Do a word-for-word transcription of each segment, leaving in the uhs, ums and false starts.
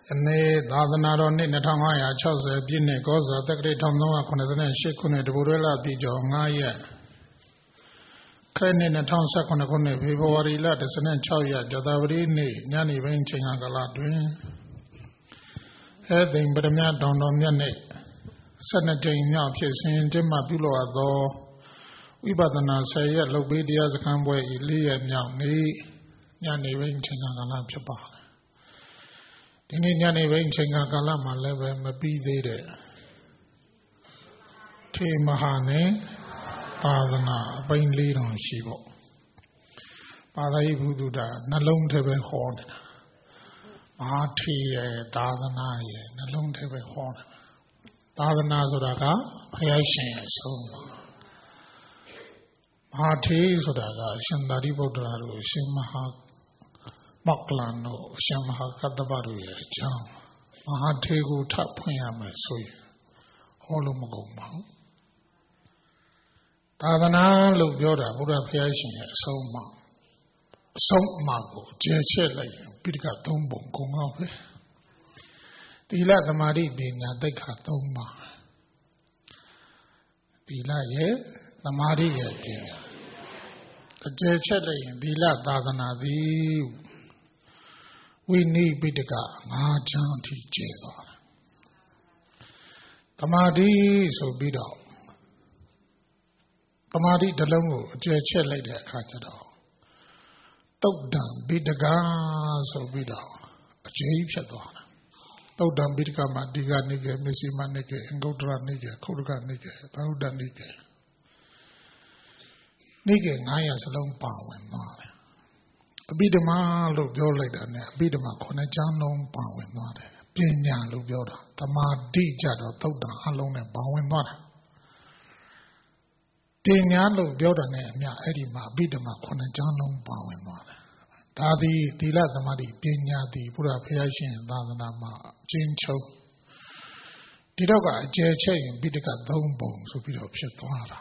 Nay, Dadanaro Nitamaya, Chelsea, Bine, Goza, the great Tomoa, Conazan, Shikune, Burella, Dijo, Naya. Crane in a town second, people were letters and Choya, Jadavari, Nani, Venching Agaladwin. Heading, but a man don't know Yane. Senator Yaps in Jimma Bulo Ado. We but the say, Lobedia, the Camway, Lee and Yani, Yani Venching Agalapaba. Ini nyane venching agala maleve mabi dede. Te mahane padana bain leadon shibo. Padai bududa nalong tebe horn. Mahati dadana ye nalong tebe horn. Dadana sudaka payashin so. Mahati sudaka shandari bodraru shimaha. Maklano, Shamaha Katabaru, Jam, Mahategu Tapuyama, Soy, Holomogoma. Tadana look Yoda, Buddha Piashin, Soma, Somago, Jechele, Pidka Tombo, Kumape. Dila the Mari Dina, the Katoma. Dila ye, the Mari ye. The Jechele, Dila Dadana, the we need Bidaka, Majanti Jeva. Tamadi so bido. Tamadi Dalamu, Jeche lady Katado. Togdan Bidaga so bido. A Jave Shadona. Togdan Bidka Madiga Nigga, Missy Manike, and Godra Nigga, Koduga Nigga, Tauda Nigga. Nigga, Nayas alone power and not. Bidama look your later, Bidama Conajan Bowen not. Pinya look your Tama D Jado Toda alone and Bowen not. Pinya look your name, Ya Edima, Bidama Conajan Bowen not. Dadi, Dila the Madi, Pinya, the Pura Piashin, Dadanama, Jincho. Didoga, Jeche, and Bidaka Dombo, so Bido Pietuara.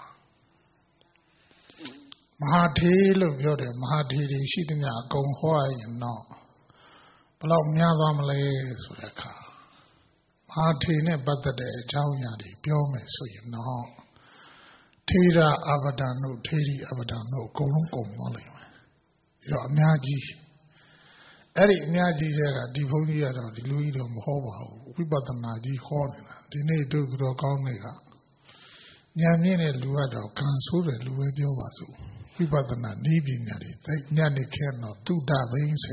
Mahati look your Mahati, shooting a gong hoy and no. Below Miazamale, Sudaka. Mahati ne but the day, Jaunyadi, Biome, so you know. Tira Abadano, Tiri Abadano, Golungo Molly. Your Miaji. Eric Miaji, Divonia, the Louis of Hova, we but the Nadi Horn, the Nadu Grogonega. Yamine Luado, Kansure, Luedio Vasu. Vipatana Nibi Nari, Nani Kerno, two Davins.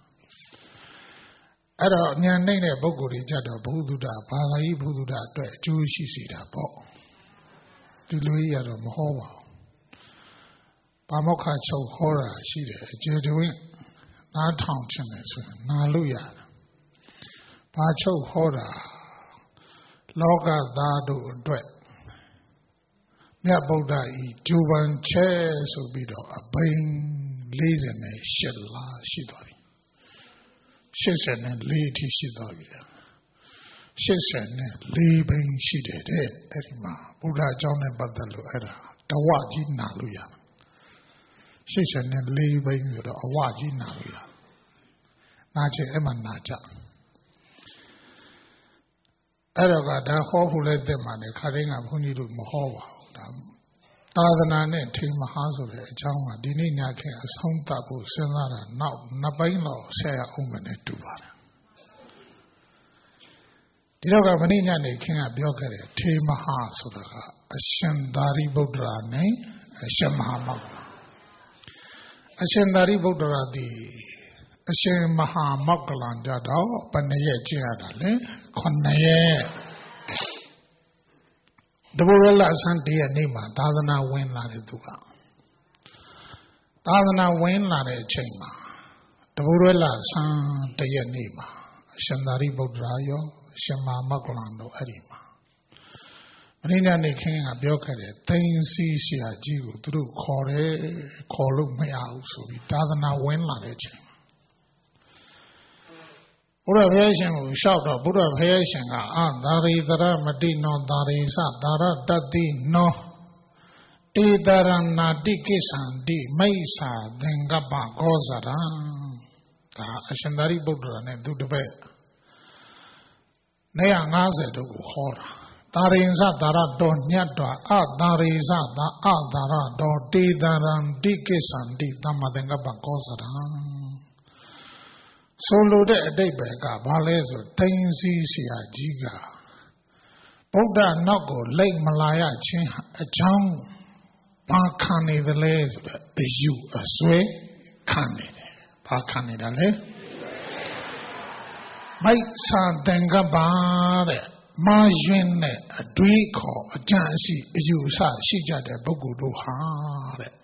Ada Nyanene Boguri Jada, Bududa, Palai Bududa, Jewish Sida Bo. Diluia of Mohova. Pamoka Chow Hora, Shida, Jeduin, not Township, Naluya. Pacho Hora, Loga Dadu Dwet. Naboda e Juban chairs obido a bain lazen shella shidori. Shisen and lady shidori. Shisen and leaving shided Erima, Buddha John and Badalu era, Tawaji Naluya. Shisen and leaving with a Waji Naluya. Naja Emanaja. Eraga, the whole who led them and a carrying up who needed Mohova. Tadana ne Tima Hazule, Jama, Dininia can as home tabu, Senara, now Nabaino, say a woman at Dubar. Diroga Manina ne King of Biogare, Tima Hazula, a Shendari Bodrane, a Shemahama. A Shendari Bodra di a Shemaha Mokalan Jado, Panaye Giadale, Conaye. The Burella Santia Nima, Dadana Wen Lade Duga. Dadana Wen Lade Chema. The Burella Santia Nima, Shandari Bodrayo, Shema Makulando Arima. Marina King of Biokade, Tain Sia Jiu, through Kore, Koru Meausu, Dadana Wen Lade Chema. Buddha Vyashan will shout out Buddha Vyashan, ah, Dari Dara Madino Dari Sa Dara Dadi no Di Dara Nadikisan Di Maisa Dengaba Gozara Ashandari Buddha and do the bed. နေရငါးဆယ်တို့ကိုဟောတာတာရိန်စသာရတော်ညတ်တော်အတာရိစသာအတာရတော်တေတရံတိကိစ္ဆန္တိသမ္မာသင်္ကပ္ပကောစရံဆိုလိုတဲ့အတိတ်ပဲကဘာလဲဆိုသိဉ္စီဆရာကြီးကဗုဒ္ဓနောက်ကိုလိတ်မလာရခြင်းအကြောင်းဘာခံနေသလဲဆိုတဲ့အယူအဆွဲခံနေတယ်ဘာခံနေတာလဲမိုက်စာသင်္ကပ္ပတဲ့မာယွင်းနဲ့အတွေးခေါ်အကြံအရှိအယူအဆရှိကြတဲ့ပုဂ္ဂိုလ်တို့ဟာတဲ့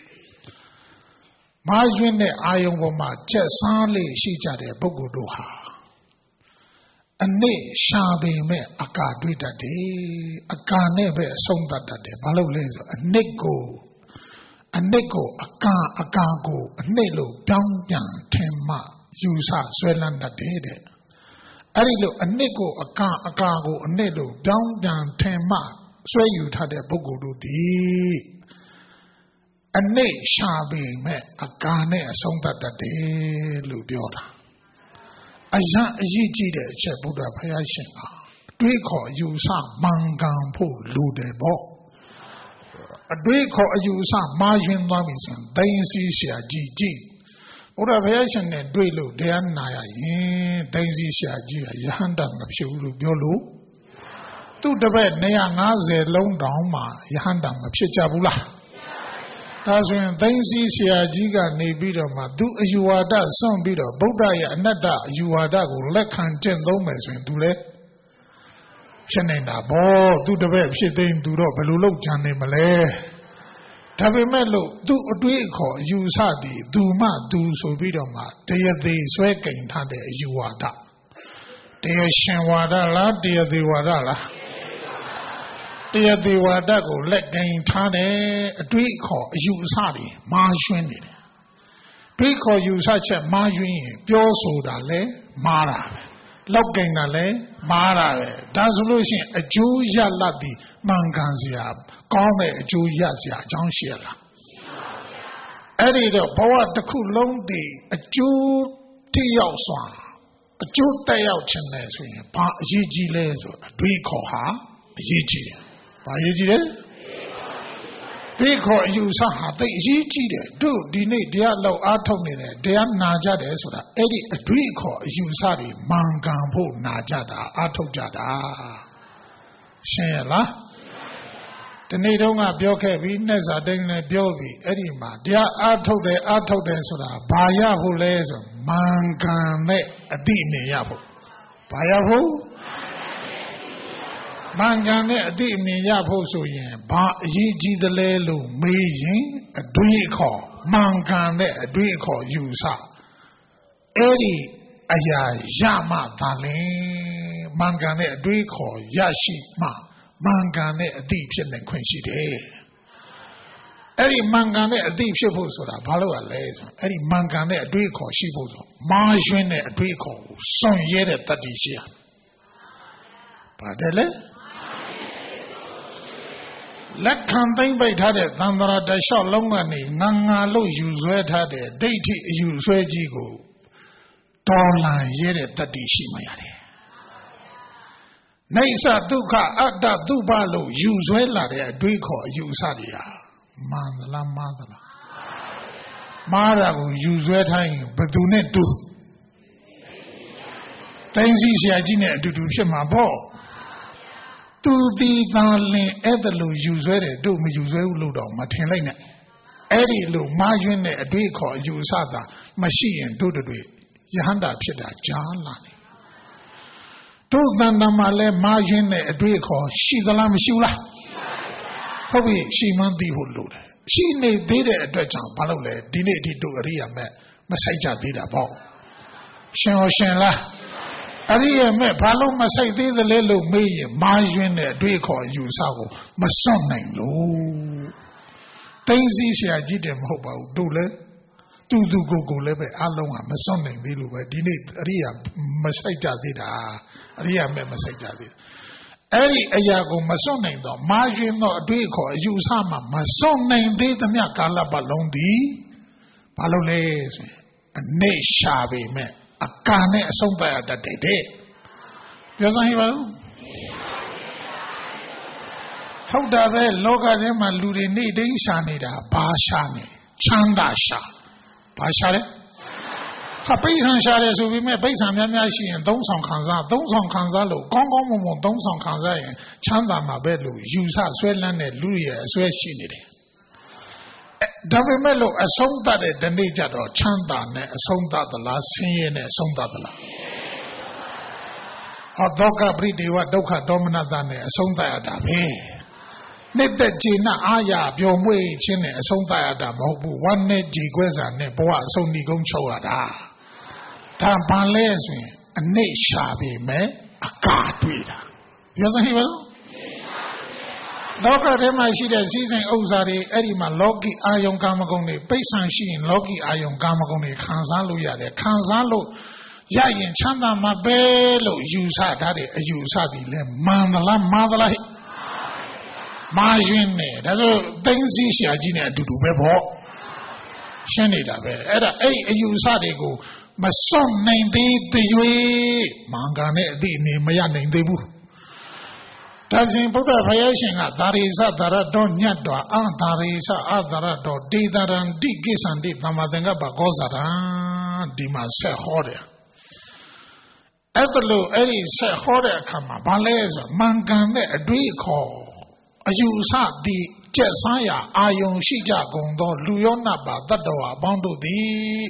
မာယွင်းနဲ့အာယုံပေါ်မှာကျက်စားလေးရှိကြတဲ့ပုဂ္ဂိုလ်တို့ဟာအနစ်ရှာပေမဲ့အကာတွေးတတ်တယ်အကာနဲ့ပဲအဆုံးသတ်တတ်တယ်ဘာလို့လဲဆိုအနစ်ကိုအနစ်ကိုအကာအကာကိုအနစ်လို့ပြောင်းပြန်ထင်မှယူဆဆွဲလန်းတတ်တယ်တဲ့အဲ့ဒီလိုအနစ်ကိုအကာအကာကိုအနစ်လို့ပြောင်းပြန်ထင်မှဆွဲယူထားတဲ့ပုဂ္ဂိုလ်တို့သည်အနစ်ရှာပေမဲ့အကာနဲ့အဆုံးသတ်တတ်တယ်လို့ပြောတာအရန်အရေးကြီးတဲ့အချက်ဘုရားဘုရားရှင်ဟာတွေးခေါ်ယူဆမှန်ကန်ဖို့လိုတယ်ပေါ့အတွေးခေါ်အယူဆမှားယွင်းသွားပြီဆိုရင်သိဉ္စီဆရာကြီးကြီးဘုရားဘုရားရှင်နဲ့တွေ့လို့တရားနာရရင်သိဉ္စီဆရာကြီးကယဟန္တာမဖြစ်ဘူးလို့ပြောလို့သူ့တပည့်နေရာငါးဆယ်လုံးတောင်မှယဟန္တာမဖြစ်ကြဘူးလားဒါဆိုရင်သိဉ္စီဆရာကြီးကနေပြီးတော့မှသူအယူဝါဒစွန့်ပြီးတော့ဗုဒ္ဓရဲ့အနတ္တအယူဝါဒကိုလက်ခံကျင့်သုံးမယ်ဆိုရင်သူလည်းဖြစ်နေတာပေါ့သူတပည့်ဖြစ်သိရင်သူတော့ဘယ်လိုလုပ်ကြံနေမလဲဒါပေမဲ့လို့သူအတွေးအခေါ်အယူဆသည်သူမှသူဆိုပြီးတော့မှတရားသေးဆွဲကင်ထားတဲ့အယူဝါဒတရားရှင်ဝါဒလားတရားသေးဝါဒလားတရားသေးဝါဒကိုလက်ကင်ထားတဲ့အတွေးအခေါ်အယူအဆတွေမာယွင်းနေတယ်တွေးခေါ်ယူဆချက်မာယွင်းရင်ပြောဆိုတာလဲမာတာပဲလောက်ကင်တာလဲမာတာပဲဒါဆိုလို့ရှိရင်အကျိုးရလတ်သည်မှန်ကန်စရာကောင်းတဲ့အကျိုးရစရာအကြောင်းရှိရလားအဲ့ဒီတော့ဘဝတစ်ခုလုံးတည်အကျိုးတိရောက်စွာအကျိုးတက်ရောက်ခြင်းလဲဆိုရင်ဘာအရေးကြီးလဲဆိုအတွေးခေါ်ဟာအရေးကြီးတယ်ဘာအရေးကြီးလဲတွေးခေါ်အယူဆဟာသိအရေးကြီးတယ်တို့ဒီနေ့တရားလောက်အားထုတ်နေတယ်တရားနာကြတယ်ဆိုတာအဲ့ဒီအတွေးခေါ်အယူဆတွေမှန်ကန်ဖို့နာကြတာအားထုတ်ကြတာရှင်းရလားဒီနေ့တုန်းကပြောခဲ့ပြီးနှက်စာတိုင်းလည်းပြောပြီးအဲ့ဒီမှာတရားအားထုတ်တယ်အားထုတ်တယ်ဆိုတာဘာရဖို့လဲဆိုမှန်ကန်တဲ့အတိအမြင်ရဖို့ဘာရဖို့မှန်ကန်တဲ့အတိအမြင်ရဖို့ဆိုရင်ဘာအရေးကြီးသလဲလို့မေးရင်အတွေးအခေါ်မှန်ကန်တဲ့အတွေးအခေါ်ယူဆအဲ့ဒီအရာရမှသာလဲမှန်ကန်တဲ့အတွေးခေါ်ရရှိမှမှန်ကန်တဲ့အတိဖြစ်နေခွင့်ရှိတယ်အဲ့ဒီမှန်ကန်တဲ့အတိဖြစ်ဖို့ဆိုတာဘာလို့ လဲဆိုအဲ့ဒီမှန်ကန်တဲ့အတွေးခေါ်ရှိဖို့ဆိုမာယွင်းတဲ့အတွေးခေါ်ကိုစွန့်ရဲတဲ့တတ္တိရှိရပါတယ်လေလက်ခံသိမ့်ပိတ်ထားတဲ့သံဃာတလျှောက်လုံးကနေငါငါလို့ယူဆွဲထားတဲ့ဒိဋ္ဌိအယူဆွဲကြီးကိုတော်လှန်ရဲတဲ့တတ္တိရှိမှရတယ်နေသဒုက္ခအတ္တသုဘလို့ယူဆွဲလာတဲ့အတွေးခေါ်အယူအဆတွေဟာမှန်သလားမှားသလားမှားတာကိုယူဆွဲထားရင်ဘယ်သူနဲ့တူသိဉ္စီဆရာကြီးနဲ့အတူတူဖြစ်မှာပေါ့သူဒီသာလင်အဲ့ဒါလို့ယူဆွဲတယ်တို့မယူဆွဲဘူးလို့တော့မထင်လိုက်နဲ့အဲ့ဒီလိုမှားယွင်းတဲ့အတွေးခေါ်အယူအဆသာမရှိရင်တို့တွေယဟန္တာဖြစ်တာကြားလာတယ်တို့တန်တမှာလဲမာယွင်းတဲ့အတွေးခေါ်ရှိသလားမရှိဘူးလားဟုတ်ပြီရှိမှန်းသိဖို့လိုတယ်ရှိနေသေးတဲ့အတွက်ကြောင့်ဘာလို့လဲဒီနေ့အထိတို့အရိယာမဲ့မဆိုင်ကြသေးတာပေါ့ရှင်ဟောရှင်လားအရိယာမဲ့ဘာလို့မဆိုင်သေးသလဲလို့မေးရင်မာယွင်းတဲ့အတွေးခေါ်ယူဆကိုမစွန့်နိုင်လို့သိဉ္စီဆရာကြီးတယ်မဟုတ်ပါဘူးတို့လဲတူတူကိုကိုလည်းပဲအလုံးကမစွန့်နိုင်သေးလို့ပဲဒီနေ့အရိယာမဆိုင်ကြသေးတာအရိယာမဲ့မဆိုင်ကြသေးတာအဲ့ဒီအရာကိုမစွန့်နိုင်တော့မာယွင်းသောအတွေးခေါ်အယူဆမှမစွန့်နိုင်သေးသမျှကာလပတ်လုံးသည်ဘာလို့လဲဆိုရင်အနေရှာပေမဲ့အကာနဲ့အဆုံးသတ်ရတတ်တယ်တဲ့ပြောစမ်းဟိပါလို့ဟုတ်တာပဲလောကထဲမှာလူတွေနေတိုင်းရှာနေတာဘာရှာနေချမ်းသာရှာဘာရှာလဲဟာပိဋကံရှာတယ်ဆိုပြီးမဲ့ပိဋကံများများရှိရင်သုံးဆောင်ခံစားသုံးဆောင်ခံစားလို့ကောင်းကောင်းမွန်မွန်သုံးဆောင်ခံစားရင်ချမ်းသာမှာပဲလို့ယူဆဆွဲလန်းတဲ့လူရဲ့အစွဲရှိနေတယ်ဒါပေမဲ့လို့အဆုံးသတ်တဲ့ဒီနေ့ကျတော့ချမ်းသာနဲ့အဆုံးသတ်သလားဆင်းရဲနဲ့အဆုံးသတ်သလားဟောဒုက္ခပရိဒေဝဒုက္ခဒေါမနတနဲ့အဆုံးသတ်ရတာပဲနှစ်သက်ကြည်နအာရပျော်မွေ့ခြင်းနဲ့အဆုံးသတ်ရတာမဟုတ်ဘူးဝမ်းနဲ့ကြည်ခွဲစာနဲ့ဘဝအဆုံးဏီကုန်းချုပ်ရတာဒါဘာလဲဆိုရင်အနှိမ့်ရှာပြီမဲ့အကာတွေ့တာပြောစမ်းဟိပါလို့လောကထဲမှာရှိတဲ့စည်းစိမ်ဥစ္စာတွေအဲ့ဒီမှာလောကီအာယုံကာမဂုဏ်တွေပိဋ္ဌာန်ရှိရင်လောကီအာယုံကာမဂုဏ်တွေခံစားလို့ရတယ်ခံစားလို့ရရင်ချမ်းသာမှာပဲလို့ယူဆထားတဲ့အယူအဆတွေလဲမှန်သလားမှားသလားဟဲ့မာယွင်းနေဒါဆိုသိန်းစီရှာကြီးနဲ့အတူတူပဲပေါ့ရှင်းနေတာပဲအဲ့ဒါအဲ့အယူအဆတွေကိုမစွန့်နိုင်သေးသေး၍မင်္ဂန်နဲ့အတိအနေမရနိုင်သေးဘူးဒါပြင်ဘုရားဖယားရှင်ကသာရိသသာရတော်ညတ်တော်အာသာရိသအာသာရတော်ဒေသရံတိကိသံတိသမ္မာသင်္ကပ္ပကောဇာရံဒီမှာဆက်ဟောတယ်အဲ့ဒါလို့အဲ့ဒီဆက်ဟောတဲ့အခါမှာဘာလဲဆိုမင်္ဂန်နဲ့အတွေးခေါ်အယူအဆဒီကျက်ဆန်းရာအာယုံရှိကြကုန်သောလူရောနတ်ပါတတ္တဝါအပေါင်းတို့သည်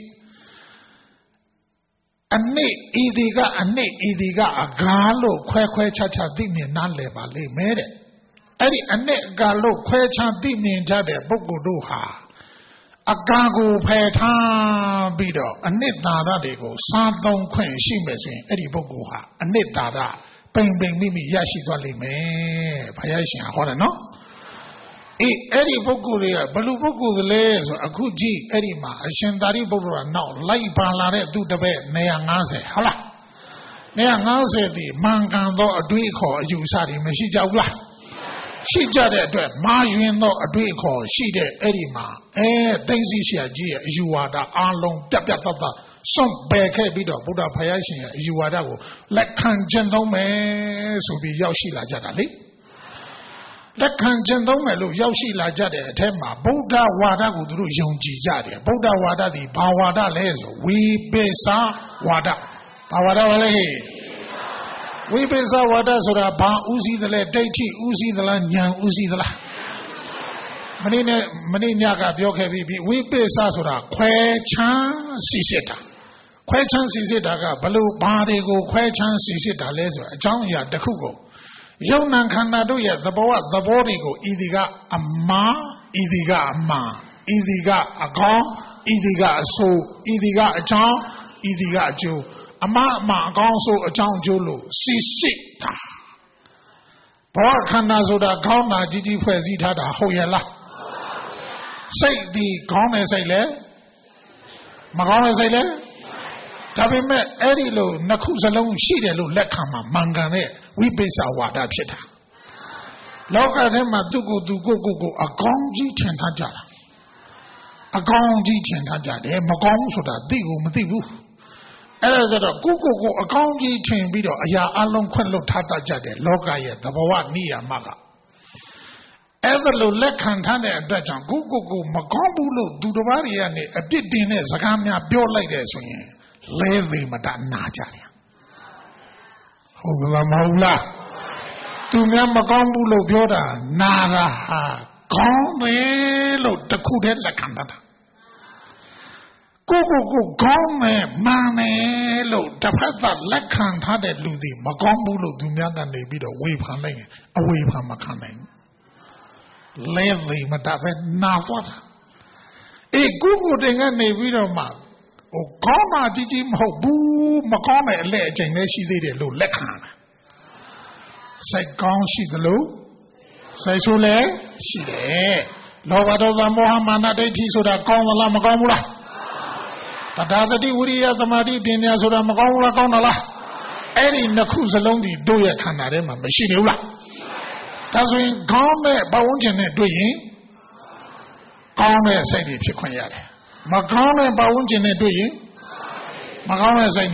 အနစ်ဤဒီကအနစ်ဤဒီကအကားလို့ခွဲခွဲခြားခြားသိမြင်နားလည်ပါလိမ့်မယ်တဲ့အဲ့ဒီအနစ်အကားလို့ခွဲခြားသိမြင်ကြတဲ့ပုဂ္ဂိုလ်တို့ဟာအကားကိုဖယ်ထားပြီးတော့အနစ်သာရတွေကိုစားသုံးခွင့်ရှိမယ်ဆိုရင်အဲ့ဒီပုဂ္ဂိုလ်ဟာအနစ်သာရပိန်ပိန်မိမိရရှိသွားလိမ့်မယ်ဘုရားရှင်ဟောတယ်နော်အေးအဲ့ဒီပုဂ္ဂိုလ်တွေကဘလူပုဂ္ဂိုလ်လဲဆိုအခုကြည့်အဲ့ဒီမှာအရှင်သာရိပုတ္တရာနောက်လိုက်ပါလာတဲ့သူတပည့်နေရာ၅၀ဟုတ်လားနေရာ၅၀ဒီမှန်ကန်သောအတွေ့အခေါ်အယူအဆတွေမရှိကြဘူးလားရှိကြတဲ့အတွက်မာယွင်သောအတွေ့အခေါ်ရှိတဲ့အဲ့ဒီမှာအဲသိသိဆရာကြီးရဲ့အယူဝါဒအားလုံးပြတ်ပြတ်သားသားစွန့်ပယ်ခဲ့ပြီးတော့ဘုရားဖယားရှင်ရဲ့အယူဝါဒကိုလက်ခံကျင့်သုံးမယ်ဆိုပြီးရောက်ရှိလာကြတာလေလက်ခံကျင့်သုံးမယ်လို့ရောက်ရှိလာကြတဲ့အထက်မှာဗုဒ္ဓဝါဒကိုသူတို့ယုံကြည်ကြတယ်ဗုဒ္ဓဝါဒဒီဘာဝါဒလဲဆိုဝိပိဿဝါဒဘာဝါဒလဲဝိပိဿဝါဒဆိုတာဘာဥစည်းသလဲဒိဋ္ဌိဥစည်းသလားဉာဏ်ဥစည်းသလားမနေ့နဲ့မနေ့ညကပြောခဲ့ပြီးဝိပိဿဆိုတာခွဲခြမ်းစီစစ်တာခွဲခြမ်းစီစစ်တာကဘလို့ဘာတွေကိုခွဲခြမ်းစီစစ်တာလဲဆိုအကြောင်းအရာတစ်ခုကိုယုံနာခန္ဓာတို့ရဲ့သဘောဝသဘောတွေကိုဤဒီကအမှားဤဒီကအမှားဤဒီကအကောင်းဤဒီကအဆိုးဤဒီကအကြောင်းဤဒီကအကျိုးအမှားအမှားအကောင်းဆိုးအကြောင်းအကျိုးလို့စီစစ်တာဘောခန္ဓာဆိုတာခေါင်းနာကြီးကြီးဖွဲ့စည်းထားတာဟုတ်ရဲ့လားစိတ်ဒီခေါင်းနဲ့စိတ်လဲမခေါင်းနဲ့စိတ်လဲဒါပေမဲ့အဲ့ဒီလိုနှစ်ခုစလုံးရှိတယ်လို့လက်ခံမှာမှန်ကန်တဲ့ဝိပိဿဝါဒဖြစ်တာလောကထဲမှာသူကိုသူကိုကိုကိုအကောင်းကြီးထင်ထားကြတာအကောင်းကြီးထင်ထားကြတယ်မကောင်းဆိုတာသိကိုမသိဘူးအဲ့ဒါဆိုတော့ကိုကိုကိုအကောင်းကြီးထင်ပြီးတော့အရာအလုံးခွင့်လွတ်ထားတတ်ကြတယ်လောကရဲ့သဘောဝနိယာမကအဲ့ဒါလိုလက်ခံထားတဲ့အတွက်ကြောင့်ကိုကိုကိုမကောင်းဘူးလို့သူတစ်ပါးတွေကနေအပြစ်တင်တဲ့စကားများပြောလိုက်တယ်ဆိုရင်လဲသေးမတနာကြတယ်ဟုတ်ကလားမဟုတ်လားသူများမကောင်းဘူးလို့ပြောတာနာတာဟာကောင်းတယ်လို့တခုတည်းလက်ခံတတ်တာကိုကိုကိုကောင်းတယ်မှန်တယ်လို့တစ်ဖက်သက်လက်ခံထားတဲ့လူတွေမကောင်းဘူးလို့သူများကနေပြီးတော့ဝေဖန်လိုက်ရင်အဝေဖန်မခံနိုင်ဘူးလဲသေးမတတ်ပဲနာသွားတာအေးကိုကိုတင်ကနေပြီးတော့မှဟိုကောင်းမှကြီးကြီးမဟုတ်ဘူးမကောင်းတဲ့အလဲအကျင့်လည်းရှိသေးတယ်လို့လက်ခံတာစိတ်ကောင်းရှိသလိုစိတ်ဆိုးလည်းရှိတယ်လောဘဒေါသမောဟမာနဒိဋ္ဌိဆိုတာကောင်းသလားမကောင်းဘူးလားတထာဂတိဝိရိယသမာဓိပညာဆိုတာမကောင်းဘူးလားကောင်းတယ်လားအဲ့ဒီနှစ်ခုစလုံးဒီတို့ရဲ့ခန္ဓာထဲမှာမရှိနေဘူးလားဒါဆိုရင်ကောင်းတဲ့ဘဝဉ္ဇဉ်နဲ့တွေ့ရင်ကောင်းတဲ့စိတ်တွေဖြစ်ခွင့်ရတယ်မကောင်းတဲ့ဘဝဉ္ဇဉ်နဲ့တွေ့ရင်မကောင်းတဲ့စိတ်နဲ့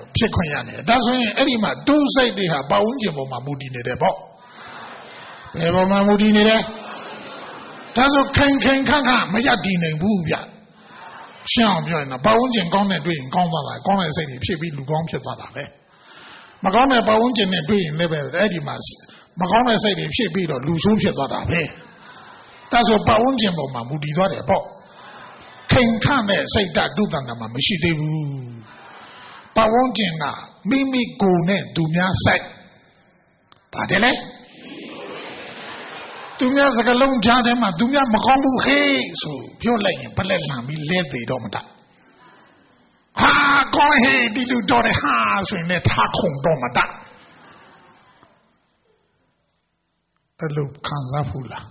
ဖြစ်ခွင့်ရတယ်ဒါဆိုရင်အဲ့ဒီမှာဒုစိတ်တွေဟာပတ်ဝန်းကျင်ပေါ်မှာမူတည်နေတယ်ပေါ့ဘယ်ပေါ်မှာမူတည်နေလဲဒါဆိုခိုင်ခိုင်ခန့်ခန့်မရတည်နိုင်ဘူးဗျရှင်းအောင်ပြောရင်တော့ပတ်ဝန်းကျင်ကောင်းတဲ့တွေ့ရင်ကောင်းသွားတာကောင်းတဲ့စိတ်တွေဖြစ်ပြီးလူကောင်းဖြစ်သွားတာပဲမကောင်းတဲ့ပတ်ဝန်းကျင်နဲ့တွေ့ရင်လည်းပဲအဲ့ဒီမှာမကောင်းတဲ့စိတ်တွေဖြစ်ပြီးတော့လူဆိုးဖြစ်သွားတာပဲဒါဆိုပတ်ဝန်းကျင်ပေါ်မှာမူတည်သွားတယ်ပေါ့ခိုင်ခန့်တဲ့စိတ်ဓာတ်ဒုသန္တာမှာမရှိသေးဘူးပတ်ဝန်းကျင်ကမိမိကိုယ်နဲ့သူများဆိုင်ပါတယ်လေသူများစကလုံးကြားထဲမှာသူများမကောင်းဘူးဟေးဆိုပြောလိုက်ရင်ဘလက်လန်ပြီးလဲသေးတော့မတတ်ဟာကောင်းဟေးဒီလူတော်တယ်ဟာဆိုရင်လည်းထားခုံတော့မတတ်အဲ့လိုခံစားဘူးလား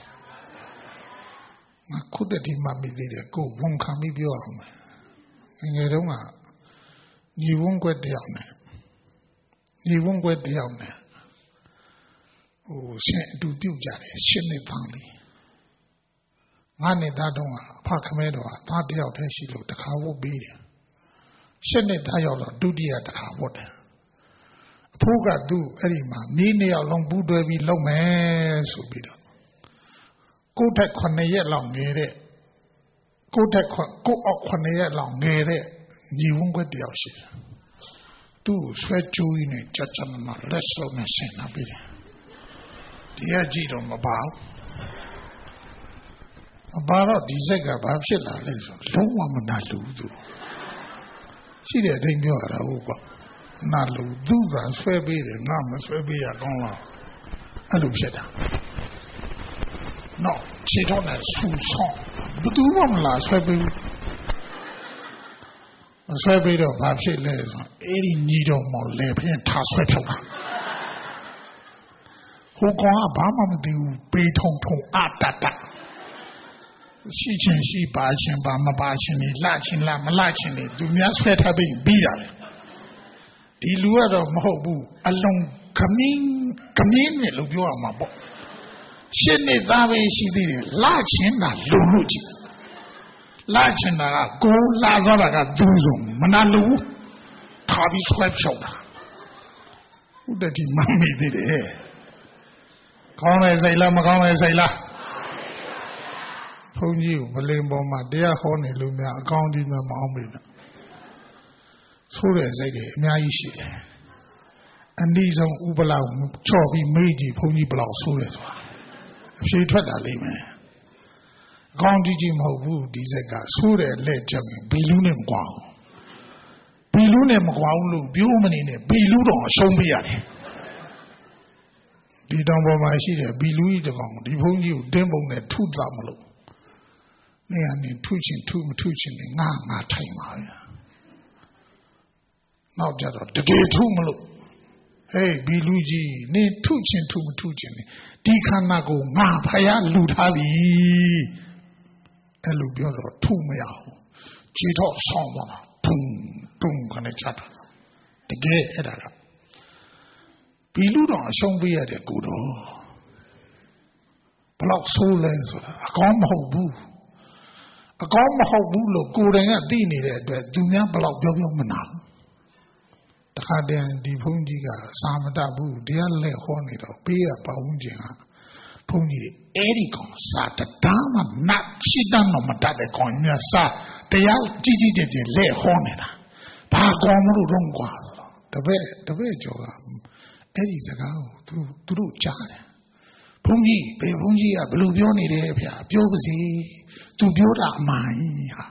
ငါခုတည်းဒီမှမိသေးတယ်ကိုဝန်ခံပြီးပြောအောင်ငယ်တုန်းကညီဝန်းကွက်တယောက်နဲ့ညီဝန်းကွက်တယောက်နဲ့ဟိုရှင်အတူပြုတ်ကြတယ်ရှင်းနေပန်းလေးငါနဲ့သားတုန်းကအဖခမဲတော်ကသားတယောက်တည်းရှိလို့တခါဝတ်ပေးတယ်ရှင်းနေသားရောက်တော့ဒုတိယတခါဝတ်တယ်အဖိုးကသူ့အဲ့ဒီမှာမိနှစ်ယောက်လုံးပူးတွဲပြီးလုံမယ်ဆိုပြီးတော့ကိုယ့်ထက်ခုနှစ်ရက်လောက်ငယ်တဲ့ကိုယ့်ထက်ကိုယ့်အောက်ခုနှစ်ရက်လောက်ငယ်တဲ့ညီဝန်းကွက်တယောက်ရှိတယ်သူ့ဆွဲကြိုးရင်းနဲ့ကြကြမမလက်စုံနဲ့ဆင်လာပြီးတယ်ဒီကကြည့်တော့မပါဘူးမပါတော့ဒီစိတ်ကဘာဖြစ်လာလဲဆိုလုံးဝမနာလူသူရှိတဲ့အတိုင်းပြောရတာဟုတ်ကွာနာလူသူကဆွဲပေးတယ်ငါမဆွဲပေးရကောင်းလားအဲ့လိုဖြစ်တာနော်ခြေထောက်နဲ့ဆူဆောင်ဘယ်သူမှမလားဆွဲပေးဘူးမဆွဲပေးတော့ဘာဖြစ်လဲဆိုအဲ့ဒီညီတော်မော်လေဖျင်ထားဆွဲဖြုတ်တာဟိုကောင်ကဘာမှမသိဘူးပေးထုံထုံအတတရှိချင်းရှိပါချင်းပါမပါချင်းနေလှချင်းလှမလှချင်းနေသူများဆွဲထားပြီးပြီးတာလေဒီလူကတော့မဟုတ်ဘူးအလုံးခမင်းခမင်းနဲ့လို့ပြောရမှာပေါ့ရှင်းနေသားပဲရှိသေးတယ်လှချင်းတာလုံလို့ကြည့်လှချင်းတာကကိုလှသွားတာကသူ့ဆုံးမနာလို့ထားပြီးဆွဲဖြုတ်တာဟုတ်တယ်ဒီမမေ့သေးတယ်ကောင်းတဲ့စိတ်လားမကောင်းတဲ့စိတ်လားဘုန်းကြီးကိုဗလင်ပေါ်မှာတရားဟောနေလို့များအကောင်းကြီးမှမအောင်ပြီနော်ဆိုးတဲ့စိတ်တွေအများကြီးရှိတယ်အနည်းဆုံးဥပလောက်ချော့ပြီးမေးကြည့်ဘုန်းကြီးဘလောက်ဆိုးတယ်ဆိုတာအဖြေထွက်တာလိမ့်မယ်အကောင်းကြီးကြီးမဟုတ်ဘူးဒီစိတ်ကဆိုးတယ်လက်ချက်ဘီလူးနဲ့မကွာဘူးဘီလူးနဲ့မကွာဘူးလို့ပြောမနေနဲ့ဘီလူးတော့အရှုံးပေးရတယ်ဒီတောင်ပေါ်မှာရှိတဲ့ဘီလူကြီးတကောင်ဒီဘုန်းကြီးကိုတင်းပုံနဲ့ထုတာမလို့နေရာနေထုချင်ထုမထုချင်နေငါငါထိုင်ပါဗျာနောက်ကြတော့တကယ်ထုမလို့ဟေးဘီလူကြီးနေထုချင်ထုမထုချင်နေဒီခန္ဓာကိုငါဖယားလူထားပြီအဲ့လိုပြောတော့ထုမရဘူးခြေတော့ဆောင်းသွားတာထုံထုံခနဲ့ချတာတကယ်အဲ့ဒါကဘီလူတော့အရှုံးပေးရတဲ့ကိုတော့ဘလောက်ဆိုးလဲဆိုတာအကောင်းမဟုတ်ဘူးအကောင်းမဟုတ်ဘူးလို့ကိုယ်တိုင်ကသိနေတဲ့အတွက်သူများဘလောက်ပြောပြောမနာဘူးတခါတည်းဒီဘုန်းကြီးကစာမတတ်ဘူးတရားလက်ဟောနေတော့ပေးရပဝန်းကျင်ကဘုန်းကြီးအဲ့ဒီကောင်စာတတားမှနတ်ရှိတတ်တော့မတတ်တဲ့ကောင်ညစာတရားကြီးကြီးကျယ်ကျယ်လက်ဟောနေတာဘာကောင်မလို့တော့ကွာဆိုတော့တပည့်တပည့်ကျော်ကအဲ့ဒီစကားကိုသူသူတို့ကြားတယ်ဘုန်းကြီးဘေဘုန်းကြီးကဘယ်လိုပြောနေတယ်ဗျာပြောပါစေသူပြောတာအမှန်ကြီးဟာ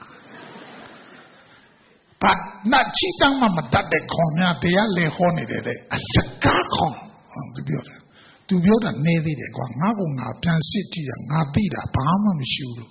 ဘာနတ်ချီတမ်းမှမတတ်တဲ့ခေါင်းများတရားလေဟောနေတယ်တဲ့အလကားခေါင်းသူပြောတယ်သူပြောတာနေသေးတယ်ကွာငါကငါပြန်စစ်ကြည့်တာငါသိတာဘာမှမရှိဘူးလို့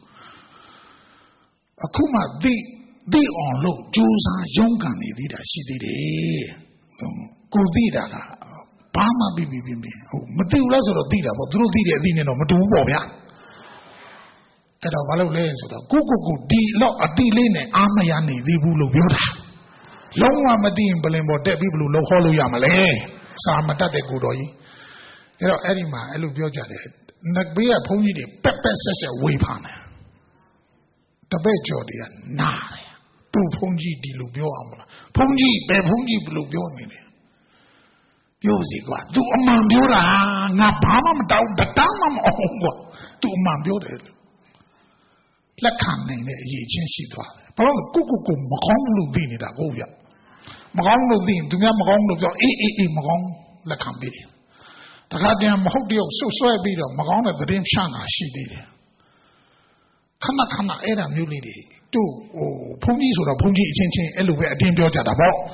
အခုမှသိသိအောင်လို့ကြိုးစားရုန်းကန်နေသေးတာရှိသေးတယ်ကိုသိတာကဘာမှပြီးပြီးပြီးဟုတ်မသိဘူးလားဆိုတော့သိတာပေါ့သူတို့သိတဲ့အသိနဲ့တော့မတူဘူးပေါ့ဗျာအဲ့တော့ဘာလို့လဲဆိုတော့ကိုကိုကိုဒီတော့အတိလေးနဲ့အာမရနေသေးဘူးလို့ပြောတာလုံးဝမသိရင်ပလင်ပေါ်တက်ပြီးဘလို့လောက်ဟောလို့ရမလဲစာမတတ်တဲ့ကိုတော်ကြီးအဲ့တော့အဲ့ဒီမှာအဲ့လိုပြောကြတယ်နတ်ဘေးကဘုန်းကြီးတွေပက်ပက်ဆက်ဆက်ဝေဖန်တယ်တပည့်ကျော်တွေကနာတယ်တူဖုံးကြီးဒီလိုပြောအောင်မလားဖုံးကြီးဘယ်ဖုံးကြီးဘယ်လိုပြောနေလဲပြောစီကွာ तू အမှန်ပြောတာငါဘာမှမတောင်းတတောင်းမှမအောင်ကွာ तू အမှန်ပြောတယ်လက်ခံနိုင်တဲ့အရေးချင်းရှိသွားတယ်ဘာလို့ကိုကိုကိုမကောင်းလို့ပြီးနေတာကိုပြမကောင်းလို့ပြီးရင်သူများမကောင်းလို့ပြောအေးအေးအေးမကောင်းလက်ခံပြီးတယ်တခါတည်းမဟုတ်တယောက်ဆွဆွဲပြီးတော့မကောင်းတဲ့သတင်းဖြန့်တာရှိသေးတယ်ခဏခဏအဲ့ဒါမျိုးလေးတွေတို့ဟိုဘုန်းကြီးဆိုတော့ဘုန်းကြီးအချင်းချင်းအဲ့လိုပဲအတင်းပြောကြတာပေါ့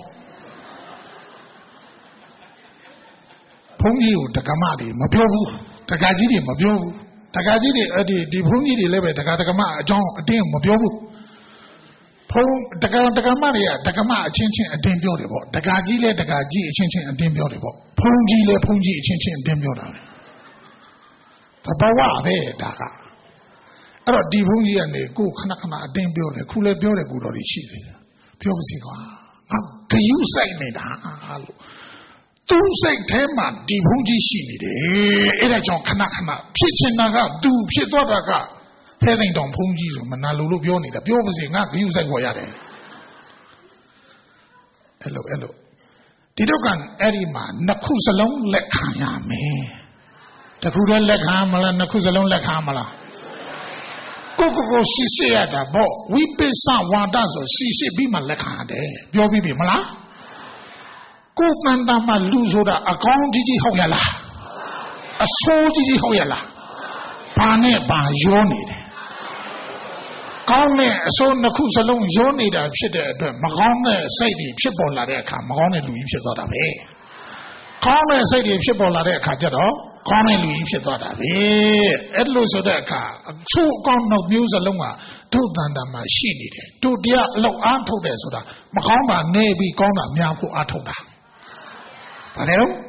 ဘုန်းကြီးကိုတက္ကမတွေမပြောဘူးတက္ကကြီးတွေမပြောဘူးတက္ကကြီးတွေအဲ့ဒီဒီဘုန်းကြီးတွေလည်းပဲတက္ကတက္ကမအကြောင်းအတင်းမပြောဘူးဘုန်းတက္ကတက္ကမတွေကတက္ကမအချင်းချင်းအတင်းပြောတယ်ပေါ့တက္ကကြီးလည်းတက္ကကြီးအချင်းချင်းအတင်းပြောတယ်ပေါ့ဘုန်းကြီးလည်းဘုန်းကြီးအချင်းချင်းအတင်းပြောတာပဲသဘာဝပဲဒါကအဲ့တော့ဒီဘုန်းကြီးကနေကိုခဏခဏအတင်းပြောတယ်ခုလည်းပြောတယ်ကူတော်ကြီးရှိတယ်ပြောပါစီကွာငါဂယုစိုက်နေတာလို့သူစိတ်ထဲမှာဒီဘုန်းကြီးရှိနေတယ်အဲ့ဒါကြောင့်ခဏခဏဖြစ်ချင်တာကသူဖြစ်သွားတာကဖဲသိမ့်တောင်ဘုန်းကြီးဆိုမနာလို့လို့ပြောနေတာပြောပါစေငါဂယုစိုက်ပေါ်ရတယ်အဲ့လိုအဲ့လိုဒီတော့ကအဲ့ဒီမှာနှစ်ခုစလုံးလက်ခံရမယ်တစ်ခုတည်းလက်ခံမလားနှစ်ခုစလုံးလက်ခံမလားကိုကိုကိုရှိရှိရတာပေါ့ဝိပဿနာဝါဒဆိုရှိရှိပြီးမှလက်ခံရတယ်ပြောပြီးပြီမလားကိုယ်တန်တာမှလူဆိုတာအကောင်းကြီးကြီးဟုတ်ရလားအဆိုးကြီးကြီးဟုတ်ရလားဘာနဲ့ဘာရောနေတယ်ကောင်းတဲ့အဆိုးနှစ်ခုစလုံးရောနေတာဖြစ်တဲ့အတွက်မကောင်းတဲ့စိတ်တွေဖြစ်ပေါ်လာတဲ့အခါမကောင်းတဲ့လူကြီးဖြစ်သွားတာပဲကောင်းတဲ့စိတ်တွေဖြစ်ပေါ်လာတဲ့အခါကျတော့ကောင်းတဲ့လူကြီးဖြစ်သွားတာပဲအဲ့လိုဆိုတဲ့အခါအဆိုးအကောင်းတော့မျိုးစလုံးကတို့တန်တာမှရှိနေတယ်တို့တရားအလောက်အားထုတ်တယ်ဆိုတာမကောင်းတာနေပြီးကောင်းတာများဖို့အားထုတ်တာဘာလဲတော့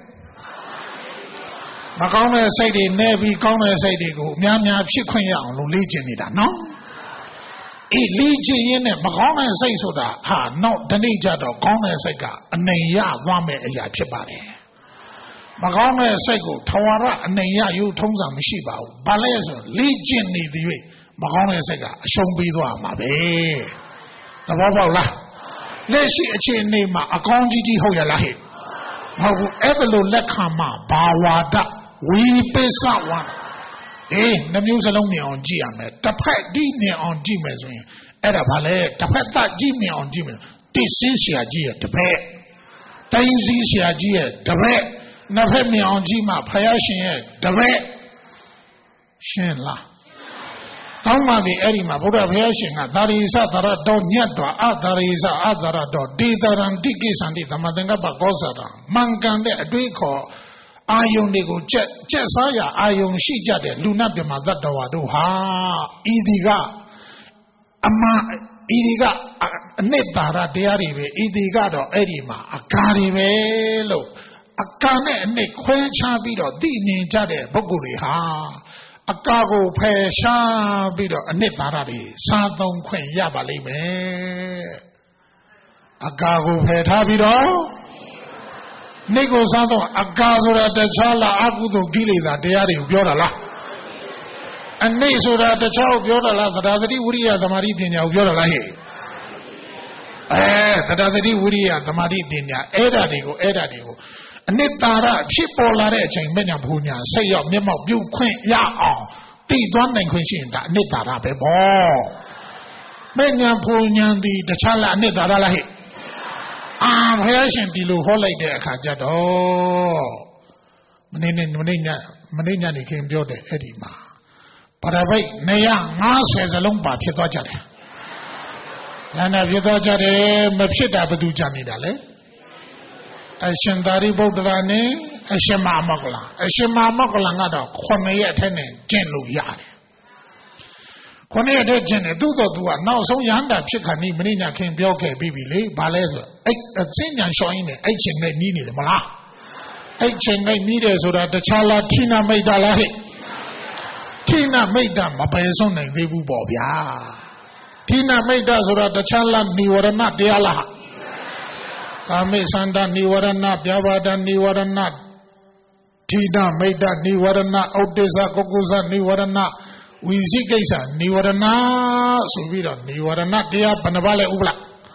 မကောင်းတဲ့စိတ်တွေနဲ့ပြီးကောင်းတဲ့စိတ်တွေကိုများများဖြစ်ခွင့်ရအောင်လို့လေ့ကျင့်နေတာနော်အေးလေ့ကျင့်ရင်းနဲ့မကောင်းတဲ့စိတ်ဆိုတာဟာနောက်တနေ့ကျတော့ကောင်းတဲ့စိတ်ကအနိုင်ရသွားမဲ့အရာဖြစ်ပါတယ်မကောင်းတဲ့စိတ်ကိုထဝရအနိုင်ရယူထုံးစံမရှိပါဘူးဘာလဲဆိုလေ့ကျင့်နေသည်၍မကောင်းတဲ့စိတ်ကအရှုံးပေးသွားမှာပဲသဘောပေါက်လားလက်ရှိအခြေအနေမှာအကောင်းကြီးကြီးဟုတ်ရလားဟဲ့မဟုတ်ဘူးအဲ့လိုလက်ခံမှဘာဝါဒဝိပဿနာဝါဒအေးနှမျိုးစလုံးမြင်အောင်ကြည့်ရမယ်တစ်ဖက်ဒီမြင်အောင်ကြည့်မယ်ဆိုရင်အဲ့ဒါဘာလဲတစ်ဖက်သက်ကြည့်မြင်အောင်ကြည့်မယ်တိစင်းဆရာကြီးရဲ့တစ်ဖက်တိုင်းစည်းဆရာကြီးရဲ့တစ်ဖက်နှစ်ဖက်မြင်အောင်ကြည့်မှဖယားရှင်ရဲ့တစ်ဖက်ရှင်းလားကောင်းပါပြီအဲ့ဒီမှာဘုရားဘုရားရှင်ကသာရိသသရတော်ညတ်တော်အသာရိသအသာရတော်ဒေသရံတိကိသံတိသမသင်္ကပ္ပကောသတာမှန်ကန်တဲ့အတွေးခေါ်အာယုန်တွေကိုကြက်ကြက်စားရအာယုန်ရှိကြတဲ့လူနာပြမသတ္တဝါတို့ဟာဤဒီကအမှန်ဤဒီကအနှစ်သာရတရားတွေပဲဤဒီကတော့အဲ့ဒီမှာအကာတွေပဲလို့အကာနဲ့အနှစ်ခွဲခြားပြီးတော့သိမြင်ကြတဲ့ပုဂ္ဂိုလ်တွေဟာအကာကိုဖယ်ရှားပြီးတော့အနှစ်သာရတွေစားသုံးခွင့်ရပါလိမ့်မယ်အကာကိုဖယ်ထားပြီးတော့နေကိုစားသုံးအကာဆိုတာတခြားလားအကုသိုလ်ကိလေသာတရားတွေကိုပြောတာလားအနိဆိုတာတခြားကိုပြောတာလားသဒ္ဒါသတိဝိရိယသမာဓိပညာကိုပြောတာလားဟဲ့အဲသဒ္ဒါသတိဝိရိယသမာဓိပညာအဲ့ဒါတွေကိုအဲ့ဒါတွေကိုအနှစ်သာရဖြစ်ပေါ်လာတဲ့အချိန်မဲ့ညာဘုညာစိတ်ရောက်မျက်မှောက်ပြုခွင့်ရအောင်တည်သွားနိုင်ခွင့်ရှိရင်ဒါအနှစ်သာရပဲပေါ့မဲ့ညာဘုညာဒီတခြားလားအနှစ်သာရလားဟဲ့အာဘုရားရှင်ဒီလိုဟောလိုက်တဲ့အခါကျတော့မနေ့နဲ့မနေ့ညမနေ့ညနေခင်းပြောတယ်အဲ့ဒီမှာပရပိတ်နေရငါးဆယ်စလုံးပါဖြစ်သွားကြတယ်နာနာဖြစ်သွားကြတယ်မဖြစ်တာဘယ်သူကြနေတာလဲအရှင်သာရိပုတ္တရာနဲ့အရှင်မမောက္ကလံအရှင်မမောက္ကလံကတော့ခုနှစ်ရက်ထဲနဲ့ကျင့်လို့ရတယ်ခုနှစ်ရက်ထဲကျင့်တယ်သူ့တော့သူကနောက်ဆုံးရဟန္တာဖြစ်ခါနီးမင်းညာခင်ပြောခဲ့ပြီးပြီလေဘာလဲဆိုအဲ့အစဉ္ညာလျှော်ရင်းနဲ့အဲ့ချိန်နဲ့နီးနေတယ်မလားအဲ့ချိန်နဲ့နီးတယ်ဆိုတာတခြားလားထိနာမိတ်တာလားဟဲ့ထိနာမိတ်တာမပယ်ဆုံးနိုင်သေးဘူးပေါ့ဗျာထိနာမိတ်တာဆိုတာတခြားလားនិဝရဏတရားလားကာမိသန္တာនិဝရဏပြဘာဒនិဝရဏထိနာမိတ်တာនិဝရဏဥဒိစ္စကုက္ကုဇនិဝရဏဝိဇိကိစ္စនិဝရဏဆိုပြီးတော့និဝရဏတရားဘယ်နှပါလဲဥပလား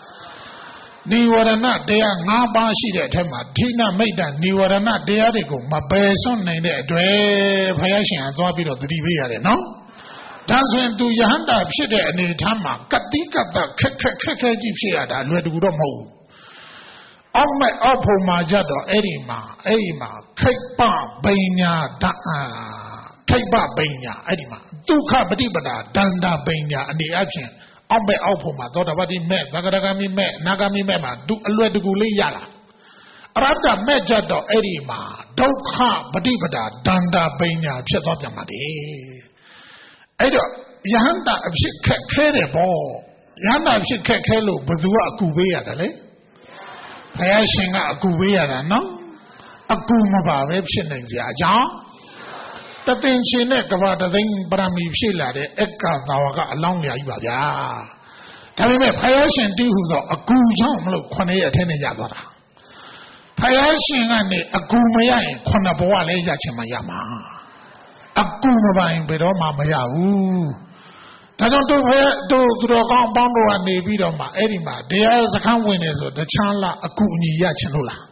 နိဝရဏတရား၅ပါးရှိတဲ့အထက်မှာဌိနမိတ်တနိဝရဏတရားတွေကိုမပယ်စွန့်နိုင်တဲ့အတွက်ဘုရားရှင်ကသွားပြီးတော့သတိပေးရတယ်နော်ဒါဆိုရင်သူယဟန္တာဖြစ်တဲ့အနေအထားမှာကတိကတ္တခက်ခက်ခက်ခဲကြီးဖြစ်ရတာလွယ်တကူတော့မဟုတ်ဘူးအောက်မဲ့အောက်ဖို့မှာကြတော့အဲ့ဒီမှာအဲ့ဒီမှာခိပ္ပဘိညာတအာခိပ္ပဘိညာအဲ့ဒီမှာဒုက္ခပฏิပဒါဒန္တာဘိညာအနေအချင်းအောက်မဲ့အောက်ဖို့မှာသောတာပတိမဲ့သဂရဂမိမဲ့အနာဂမိမဲ့မှာသူအလွယ်တကူလေးရလာအရတ္တမဲ့ကြတော့အဲ့ဒီမှာဒုက္ခပฏิပဒါဒန္တာဘိညာဖြစ်သွားပြန်ပါတယ်အဲ့တော့ယဟန္တာအဖြစ်ခက်ခဲတယ်ပေါ့ယဟန္တာအဖြစ်ခက်ခဲလို့ဘယ်သူကအကူပေးရတယ်လဲဘုရားရှင်ကအကူပေးရတာနော်အကူမပါပဲဖြစ်နိုင်ကြအကြောင်းတသင်္ချေနဲ့ကဘာတသိန်းပရမီဖြည့်လာတဲ့အက္ခသာဝကအလောင်းလျာကြီးပါဗျာဒါပေမဲ့ဘုရားရှင်တည်ဟူသောအကူကြောင့်မလို့ခုနှစ်ရက်အထက်နဲ့ရသွားတာဘုရားရှင်ကနေအကူမရရင်ခုနှစ်ဘဝလည်းရချင်မှရမှာအကူမပိုင်ဘယ်တော့မှမရဘူးဒါကြောင့်တို့ဘုရားတို့သူတော်ကောင်းအပေါင်းတို့ကနေပြီးတော့မှအဲ့ဒီမှာတရားစခန်းဝင်နေဆိုတခြားလားအကူအညီရချင်လို့လား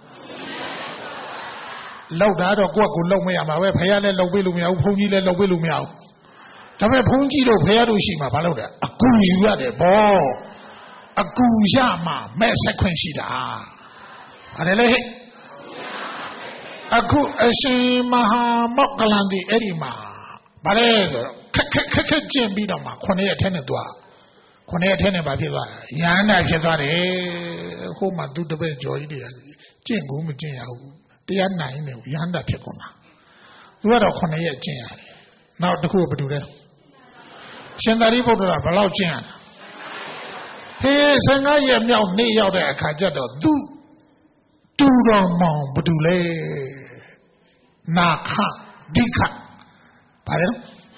လောက်တာတော့ကိုယ့်ကိုလောက်မရမှာပဲဘုရားလည်းလောက်ပေးလို့မရဘူးဘုန်းကြီးလည်းလောက်ပေးလို့မရဘူးဒါပေမဲ့ဘုန်းကြီးတို့ဘုရားတို့ရှိမှာဘာလို့လဲအကူယူရတယ်ဗောအကူရမှမဲ့ဆက်ခွင့်ရှိတာဘာလဲလဲဟဲ့အခုအရှင်မဟာမောက္ကလန်ဒီအဲ့ဒီမှာဗါလဲဆိုခက်ခက်ခက်ခက်ကျင့်ပြီးတော့မှခုနှစ်ရက်ထဲနဲ့သွားခုနှစ်ရက်ထဲနဲ့ဗာဖြစ်သွားတယ်ရဟန္တာဖြစ်သွားတယ်ဟိုမှာသူတပည့်ကျော်ကြီးတွေကကျင့်ဘူးမကျင့်ရဘူးတရားနိုင်နေရဟန္တာဖြစ်ကုန်တာသူကတော့ခုနှစ်ရက်ကျင့်ရတယ်နောက်တစ်ခုကဘာတူလဲရှင်သာရိပုတ္တရာဘယ်လောက်ကျင့်ရလဲဟေးဆယ်ငါးရက်မြောက်နေ့ရောက်တဲ့အခါကျတော့သူတူတော်မောင်ဘာတူလဲနာခဒိခဘာလဲ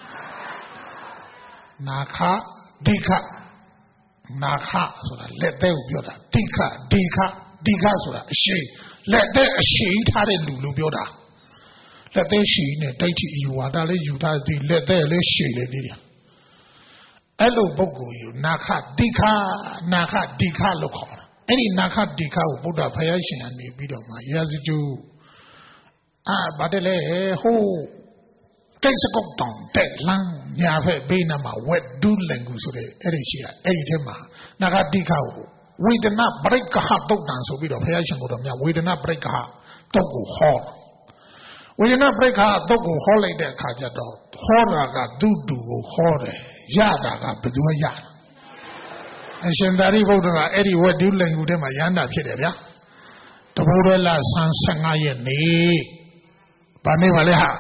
နာခဒိခနာခဆိုတာလက်သေးကိုပြောတာဒိခဒိခဒိခဆိုတာအရှိလက်သေးအရှိထားတဲ့လူလို့ပြောတာလက်သေးရှိနေဒိဋ္ဌိယူဝါဒလေးယူထားပြီးလက်သေးလေးရှိလေနေတယ်အဲ့လိုပုဂ္ဂိုလ်ယူနာခဒိခနာခဒိခလို့ခေါ်တာအဲ့ဒီနာခဒိခကိုဗုဒ္ဓဘုရားရှင်ကနေပြီးတော့မှရာဇကျူအာဘာတလဲဟိုကိစ္စကုတ်တောင်တက်လန်းညာဖက်ဘေးနာမှာဝက်ဒူးလင်ကူဆိုတဲ့အဲ့ဒီရှိရအဲ့ဒီထဲမှာနာဂတိခကိုဝေဒနာပရိက္ခတုတ်တန်ဆိုပြီးတော့ဘုရားရှင်ကိုတော့မြတ်ဝေဒနာပရိက္ခတုတ်ကိုဟောဝေဒနာပရိက္ခတုတ်ကိုဟောလိုက်တဲ့အခါကျတော့ဟောတာကသူ့တူကိုဟောတယ်ရတာကဘယ်သူမှရအရှင်သာရိပုတ္တရာအဲ့ဒီဝက်ဒူးလင်ကူထဲမှာရဟန္တာဖြစ်တယ်ဗျာတဘိုးရလဆန်းဆယ်ငါးရက်နေ့ဘာနေပါလဲဟာ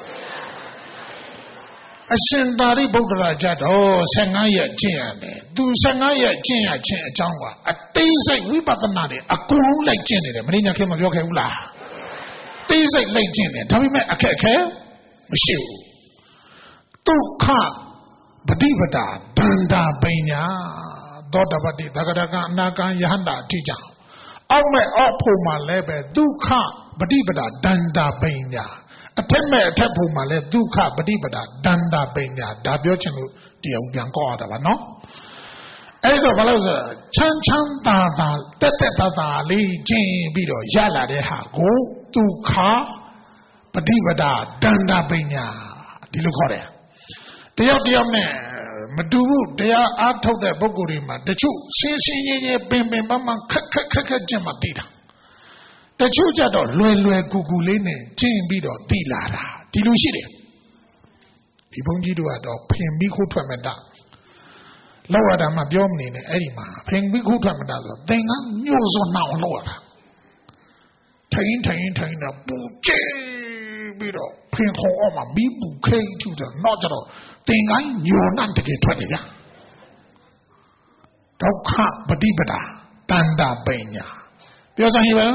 အရှင်သာရိပုတ္တရာကြတော့ဆယ်ငါးရက်ကျင့်ရတယ်သူဆယ်ငါးရက်ကျင့်ရခြင်းအကြောင်းကအတိစိတ်ဝိပဿနာတွေအကုန်လုံးလိုက်ကျင့်နေတယ်မင်းညာခေမပြောခဲ့ဘူးလားတိစိတ်လိုက်ကျင့်တယ်ဒါပေမဲ့အခက်အခဲမရှိဘူးဒုက္ခပฏิပဒါဒန္တာပညာသောတပတိသဂရကအနာကံယဟန္တာအထိကြောင့်အောက်မဲ့အောက်ဖို့မှာလည်းပဲဒုက္ခပฏิပဒါဒန္တာပညာအထက်မဲ့အထက်ဖို့မှာလည်းဒုက္ခပฏิပဒါဒန္တာပညာဒါပြောချင်လို့တရားပြန်ကောက်ရတာပါနော်အဲ့တော့ဘာလို့ဆိုချမ်းချမ်းသာသာတက်တက်သာသာလေးကျင့်ပြီးတော့ရလာတဲ့ဟာကိုဒုက္ခပฏิပဒါဒန္တာပညာဒီလိုခေါ်တယ်တယောက်တယောက်နဲ့မတူဘူးတရားအားထုတ်တဲ့ပုဂ္ဂိုလ်တွေမှာတချို့ရှင်းရှင်းရင်းရင်းပင်ပင်ပန်းပန်းခက်ခက်ခက်ခက်ကျင့်မှသိတာတချို့ကြတော့လွယ်လွယ်ကူကူလေးနဲ့ကျင့်ပြီးတော့သိလာတာဒီလိုရှိတယ်ဒီဘုန်းကြီးတို့ကတော့ဖင်ပြီးခိုးထွက်မတလောက်ရတာမှပြောမနေနဲ့အဲ့ဒီမှာဖင်ပြီးခိုးထွက်မတဆိုသင်ကညှို့စွန်းနှောင်လောက်ရတာထိုင်ထိုင်ထိုင်တော့ပူကျဲပြီးတော့ဖင်ခုံအောက်မှာမီးပူခိတ်ထူတော့တော့ကြတော့သင်ကညှို့နှံ့တကယ်ထွက်နေကြဒုက္ခပฏิပဒါတန္တာပညာပြောစမ်းဟိပဲ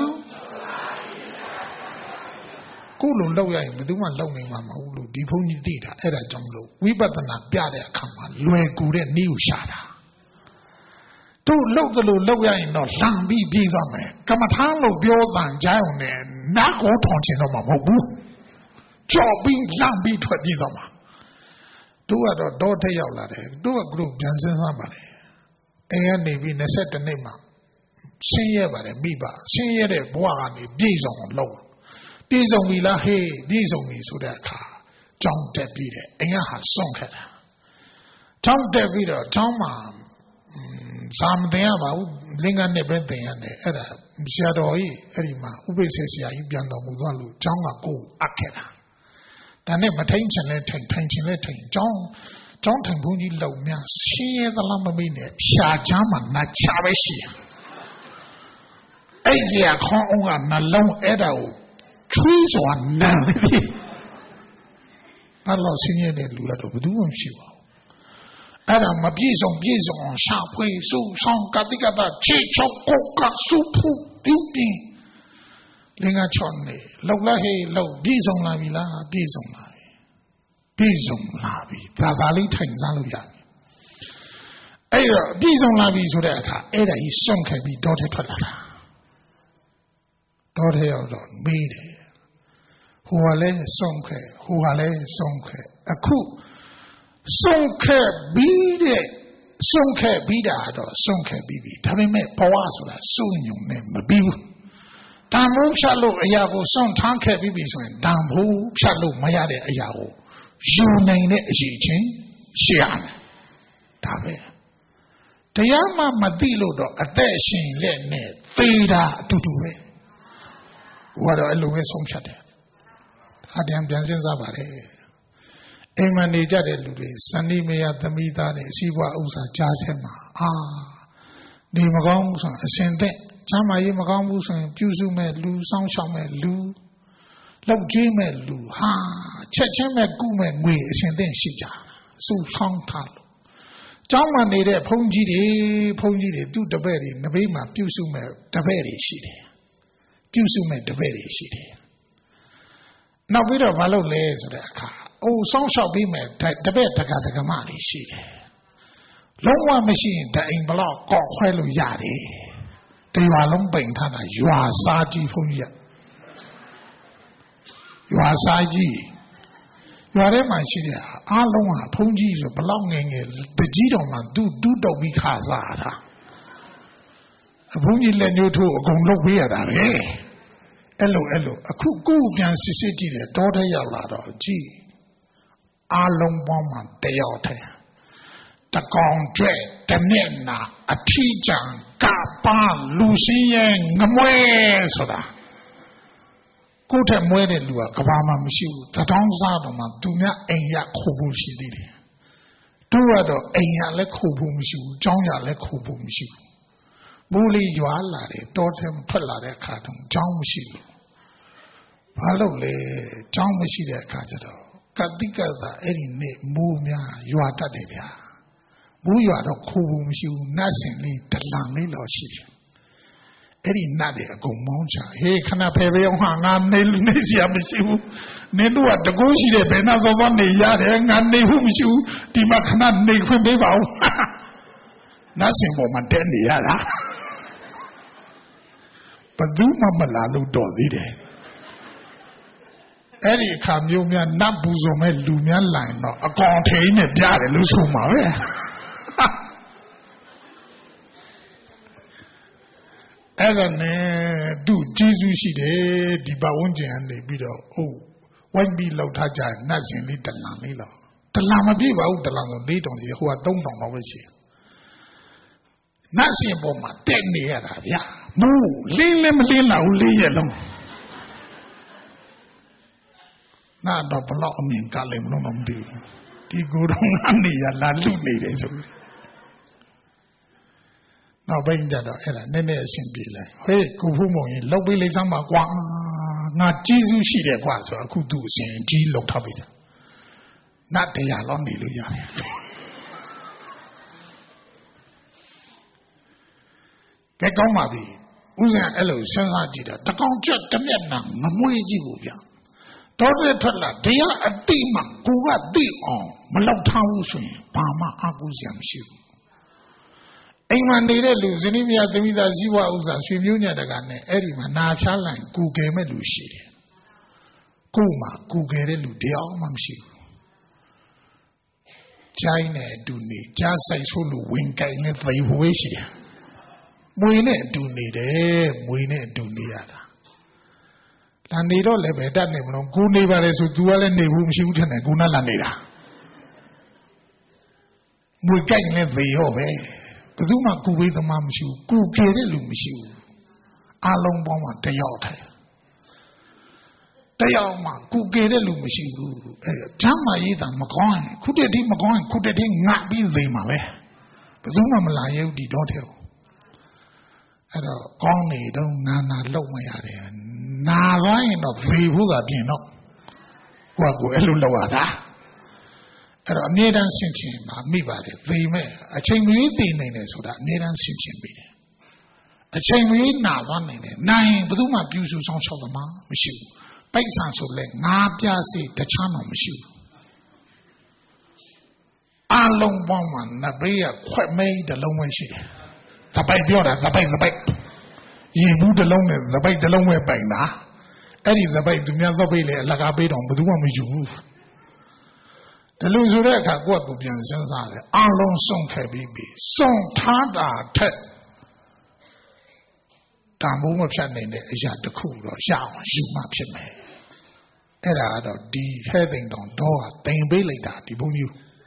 ကိုလိုလောက်ရရင်ဘယ်သူမှလောက်နိုင်မှာမဟုတ်လို့ဒီဘုန်းကြီးသိတာအဲ့ဒါကြောင့်မလို့ဝိပဿနာပြတဲ့အခါမှာလွယ်ကူတဲ့နည်းကိုရှာတာတို့လောက်သလိုလောက်ရရင်တော့လမ်းပြီးပြေးသွားမယ်ကမ္မထာလို့ပြောတန်ကြအောင်နဲ့နားကိုထောင်ချင်တော့မှာမဟုတ်ဘူးကြော်ပြီးလမ်းပြီးထွက်ပြေးသွားမှာတို့ကတော့တော့ထက်ရောက်လာတယ်တို့ကဂရုပြန်စဉ်းစားပါလေအိမ်ကနေပြီး၂၁နှစ်မှဘဆင်းရဲပါတယ်မိဘဆင်းရဲတဲ့ဘဝကနေပြည့်စုံအောင်လုပ်ပြည့်စုံပြီလားဟေးပြည့်စုံပြီဆိုတဲ့အခါကြောင်းတက်ပြီးတယ်အိမ်ကဟာစွန့်ခဲ့တာကြောင်းတက်ပြီးတော့ကျောင်းမှာဇာမတင်ရပါဘူးလင်္ကာနဲ့ပဲတင်ရတယ်အဲ့ဒါဆရာတော်ကြီးအဲ့ဒီမှာဥပိ္ပစေဆရာကြီးပြန်တော်မူသွားလို့ကျောင်းကကိုယ်အပ်ခဲ့တာဒါနဲ့မထိန်ချင်လဲထိန်ထိုင်ချင်လဲထိန်ကျောင်းကျောင်းထိုင်ဘုန်းကြီးလုံများရှင်းရသလားမမေ့နဲ့ရှားချမ်းမှာနှချပဲရှိရအဲ့ဒီကခေါင်းအောင်ကနှလုံးအဲ့ဒါကိုချွေးစွာနမ်းပြီအဲ့လိုဆင်းရဲတဲ့လူကတော့ဘယ်သူမှမရှိပါဘူးအဲ့ဒါမပြည့်စုံပြည့်စုံအောင်ရှာဖွေစုဆောင်ကတိကတာချေချောကုတ်ကစုဖို့ပြုပြင်လင်္ကာချောင်းနေလောက်လာဟေးလောက်ပြည့်စုံလာပြီလားပြည့်စုံလာပြီပြည့်စုံလာပြီဒါပါလေးထိုင်စားလို့ရတယ်အဲ့တော့ပြည့်စုံလာပြီဆိုတဲ့အခါအဲ့ဒါကြီးစွန့်ခဲ့ပြီးတောထဲထွက်လာတာတောထဲရောက်တော့မေးတယ်ဟိုကလည်းစွန့်ခဲ့ဟိုကလည်းစွန့်ခဲ့အခုဆုံးခဲ့ပြီးတဲ့ဆုံးခဲ့ပြီးတာတော့ဆုံးခဲ့ပြီးပြီဒါပေမဲ့ဘဝဆိုတာစုံညုံနဲ့မပြီးဘူးတန်ဖိုးဖြတ်လို့အရာကိုစွန့်ထားခဲ့ပြီးပြီဆိုရင်တန်ဖိုးဖြတ်လို့မရတဲ့အရာကိုယူနိုင်တဲ့အရေးချင်းရှိရမယ်ဒါပဲတရားမှမသိလို့တော့အသက်ရှင်လက်နဲ့သေတာအတူတူပဲဘုရားတော့အဲ့လိုပဲဆုံးဖြတ်တယ်အတရားပြန်စဉ်းစားပါလေအိမ်မှာနေကြတဲ့လူတွေစန္ဒီမယသမီးသားနဲ့အစည်းအဝေးဥစ္စာကြားထဲမှာအာဒီမကောင်းဘူးဆိုရင်အရှင်သက်ချမ်းမာရေးမကောင်းဘူးဆိုရင်ပြုစုမဲ့လူစောင်းရှောက်မဲ့လူလောက်ကျွေးမဲ့လူဟာချက်ချင်းမဲ့ကုမဲ့ငွေအရှင်သက်ရှိကြစုဆောင်းထားလို့ကျောင်းမှာနေတဲ့ဘုန်းကြီးတွေဘုန်းကြီးတွေသူ့တပည့်တွေနဘေးမှာပြုစုမဲ့တပည့်တွေရှိတယ်ပြုစုမဲ့တပည့်တွေရှိတယ်နောက်ပြီးတော့မလုပ်လဲဆိုတဲ့အခါအိုးစောင်းလျှောက်ပြီးမဲ့တပည့်တက္ကသကမတွေရှိတယ်လုံးဝမရှိရင်တအိမ်ဘလောက်ကောက်ခွဲလို့ရတယ်တရွာလုံးပိန်ထားတာရွာစားကြီးဘုန်းကြီးရွာစားကြီးရွာထဲမှာရှိတဲ့အားလုံးဟာဘုန်းကြီးဆိုဘလောက်ငယ်ငယ်တကြီးတော်မှသူတူးတုပ်ပြီးခါစားတာဘုန်းကြီးလက်ညှိုးထိုးအကုန်လုပ်ပေးရတာပဲအဲ့လိုအဲ့လိုအခုကိုယ်ပြန်စစ်စစ်ကြည့်တယ်တောထဲရောက်လာတော့ကြည့်အားလုံးပေါင်းမှတယောက်ထဲတကောင်ကျွဲ့တမျက်နာအထီးကြံကပါလူစင်းရဲ့ငမွဲဆိုတာကိုယ်ထက်မွဲတဲ့လူကကဘာမှမရှိဘူးတထောင်းစားတော့မှသူများအိမ်ရခိုးဖို့ရှိသေးတယ်တို့ကတော့အိမ်ရလည်းခိုးဖို့မရှိဘူးကျောင်းရလည်းခိုးဖို့မရှိဘူးမိုးလေးရွာလာတယ်တောထဲမှာထွက်လာတဲ့အခါတုန်းကျောင်းမရှိဘူးဘာလို့လဲကျောင်းမရှိတဲ့အခါကျတော့ကတိကသာအဲ့ဒီနေ့မိုးများရွာတတ်တယ်ဗျာမိုးရွာတော့ခိုးဖို့မရှိဘူးနတ်စင်လေးတလန်လေးတော့ရှိတယ်အဲ့ဒီနတ်တွေအကုန်မောင်းချဟေးခဏဖယ်ပေးအောင်ဟာငါနေနေစရာမရှိဘူးနင်တို့ကတကူးရှိတယ်ဘယ်နှစောစောနေရတယ်ငါနေဖို့မရှိဘူးဒီမှာခဏနေခွင့်ပေးပါဦးနတ်စင်ပေါ်မှာတဲနေရတာဘယ်သူမှမလာလို့တော့သေးတယ်အဲ့ဒီအခါမျိုးများနတ်ပူဇော်မဲ့လူများလာရင်တော့အကောင်ထိန်နဲ့ပြတယ်လို့ဆိုမှာပဲအဲ့ဒါနဲ့သူကျေးဇူးရှိတယ်ဒီဘဝန်းကျင်ကနေပြီးတော့ဟုတ်ဝိုင်းပြီးလောက်ထားကြနတ်စင်လေးတလန်လေးတော့တလန်မပြည့်ပါဘူးတလန်ဆို၄တောင်ကြီးဟိုက၃တောင်တော့ပဲရှိနတ်စင်ပေါ်မှာတက်နေရတာဗျာမူးလင်းလည်းမလင်းလာဘူးလေးရက်လုံးနာတော့ဘလောက်အမြင်ကလည်းမလုံးတော့မသိဘူးဒီကိုယ်တော်ကနေရလာလူနေတယ်ဆိုပြီးနောက်ပိုင်းကျတော့အဲ့ဒါနည်းနည်းအဆင်ပြေလိုက်ဟေးကိုဖူးမုံရင်လောက်ပေးလိုက်စမ်းပါကွာငါကျေးဇူးရှိတယ်ကွာဆိုတော့အခုသူ့အစဉ်ကြီးလောက်ထားပြီနတ်တရားလောက်နေလို့ရတယ်ကဲကောင်းပါပြီဥစဉ်အဲ့လိုစဉ်းစားကြည့်တာတကောင်ကျွတ်တမျက်နှာမမွေးကြည့်ဘူးဗျတော်တဲ့ထွက်လာတရားအတိမှကိုကသိအောင်မလောက်ထားဘူးဆိုရင်ဘာမှအကူစရာမရှိဘူးအိမ်မှာနေတဲ့လူဇနီးမယားသမီးသားဇီဝဥစ္စာရွှေမျိုးညတကနဲ့အဲ့ဒီမှာနာဖြားလိုက်ကူကယ်မဲ့လူရှိတယ်ကို့မှာကူကယ်တဲ့လူတရားမှမရှိဘူးကျိုင်းနဲ့အတူနေကြားဆိုင်ဆိုးလို့ဝင်ကြိုင်နဲ့သိဝေးရှိတယ်မွေနဲ့တူနေတယ်မွေနဲ့တူနေရတာလာနေတော့လည်းပဲတတ်နေမလို့ကိုနေပါလေဆို तू ကလည်းနေဘူးမရှိဘူးထင်တယ်ကိုနဲ့လာနေတာမွေကြိုက်နေသေရောပဲဘယ်သူမှကူပေးသမားမရှိဘူးကူပြေတဲ့လူမရှိဘူးအလုံးပေါင်းမှာတယောက်ထိုင်တယောက်မှကူပြေတဲ့လူမရှိဘူးအဲဓမ္မရေးတာမကောင်းခုတည်းဒီမကောင်းခုတည်းဒီငါပြီးသေမှာပဲဘယ်သူမှမလာရဘူးဒီတော့ထဲအဲ့တော့ကောင်းနေတော့နာနာလောက်မရတယ်နာသွားရင်တော့သေဖို့သာပြင်တော့ကိုယ့်ကိုယ်အဲ့လိုလောက်ရတာအဲ့တော့အမြဲတမ်းဆင်ခြင်မှာမိပါလေသေမဲ့အချိန်မရွေးသေနိုင်တယ်ဆိုတာအမြဲတမ်းဆင်ခြင်ပြီးတယ်အချိန်မရွေးနာသွားနိုင်တယ်နိုင်ဘယ်သူမှပြူစုဆောင်ရှောက်သမားမရှိဘူးပိုက်ဆံဆိုလဲငါးပြားစီတခြားမှမရှိဘူးအလုံးပေါင်းမှာနဘေးကခွက်မိတ်တလုံးပဲရှိတယ်သပိုက်ပြောတာသပိုက်သပိုက်ရင်ဘူးတလုံးနဲ့သပိုက်တလုံးပဲပိုင်တာအဲ့ဒီသပိုက်သူများသပိတ်လေအလကားပေးတော့ဘယ်သူမှမယူဘူးဒီလိုဆိုတဲ့အခါကိုယ့်ကိုပြန်စဉ်းစားတယ်အလုံးစုံခဲ့ပြီးပြီစုံထားတာထက်တန်ဖိုးမဖြတ်နိုင်တဲ့အရာတစ်ခုတော့ရအောင်ယူမှဖြစ်မယ်အဲ့ဒါကတော့ဒီဟဲသိန်တောင်တော့တင်ပေးလိုက်တာဒီဘုန်းကြီး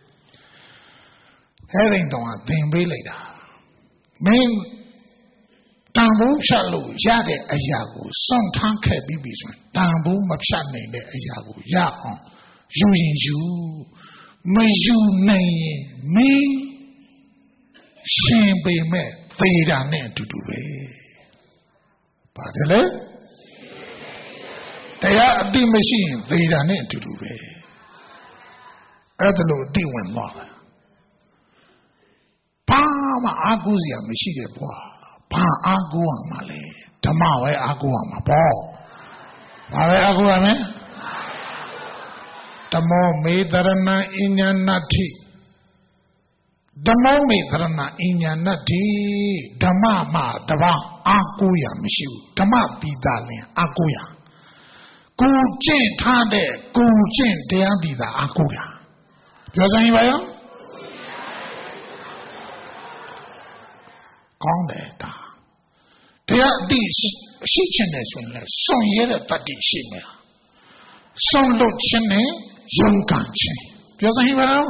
ဟဲသိန်တောင်ကတင်ပေးလိုက်တာမင်းတန်ဖိုးဖြတ်လို့ရတဲ့အရာကိုစုံထားခဲ့ပြီးပြီဆိုရင်တန်ဖိုးမဖြတ်နိုင်တဲ့အရာကိုရအောင်ယူရင်ယူမယူနိုင်ရင်မင်းရှင်ပေမဲ့သေတာနဲ့အတူတူပဲပါတယ်လေတရားအတိမရှိရင်သေတာနဲ့အတူတူပဲအဲ့ဒါလို့အတိဝင်သွားတယ်ဘာမှအားကိုးစရာမရှိတဲ့ဘွာဘာအားကိုးရမှာလဲဓမ္မပဲအားကိုးရမှာပေါ့ဘာပဲအားကိုးရမလဲဓမ္မောမေတရဏအဉ္ညာဏတ္ထိဓမ္မောမေတရဏအဉ္ညာဏတ္ထိဓမ္မမှာတပါးအားကိုးရမရှိဘူးဓမ္မတိတာလင်အားကိုးရကိုကျင့်ထားတဲ့ကိုကျင့်တရားတိတာအားကိုးရပြောစမ်းပါရောကောင်းတယ်ဒါတရားအတိရှိချင်တယ်ဆိုရင်လည်းစွန့်ရတဲ့တတ္တိရှိမယ်စွန့်လို့ခြင်းနဲ့勇敢ခြင်းပြောစမ်းပါရော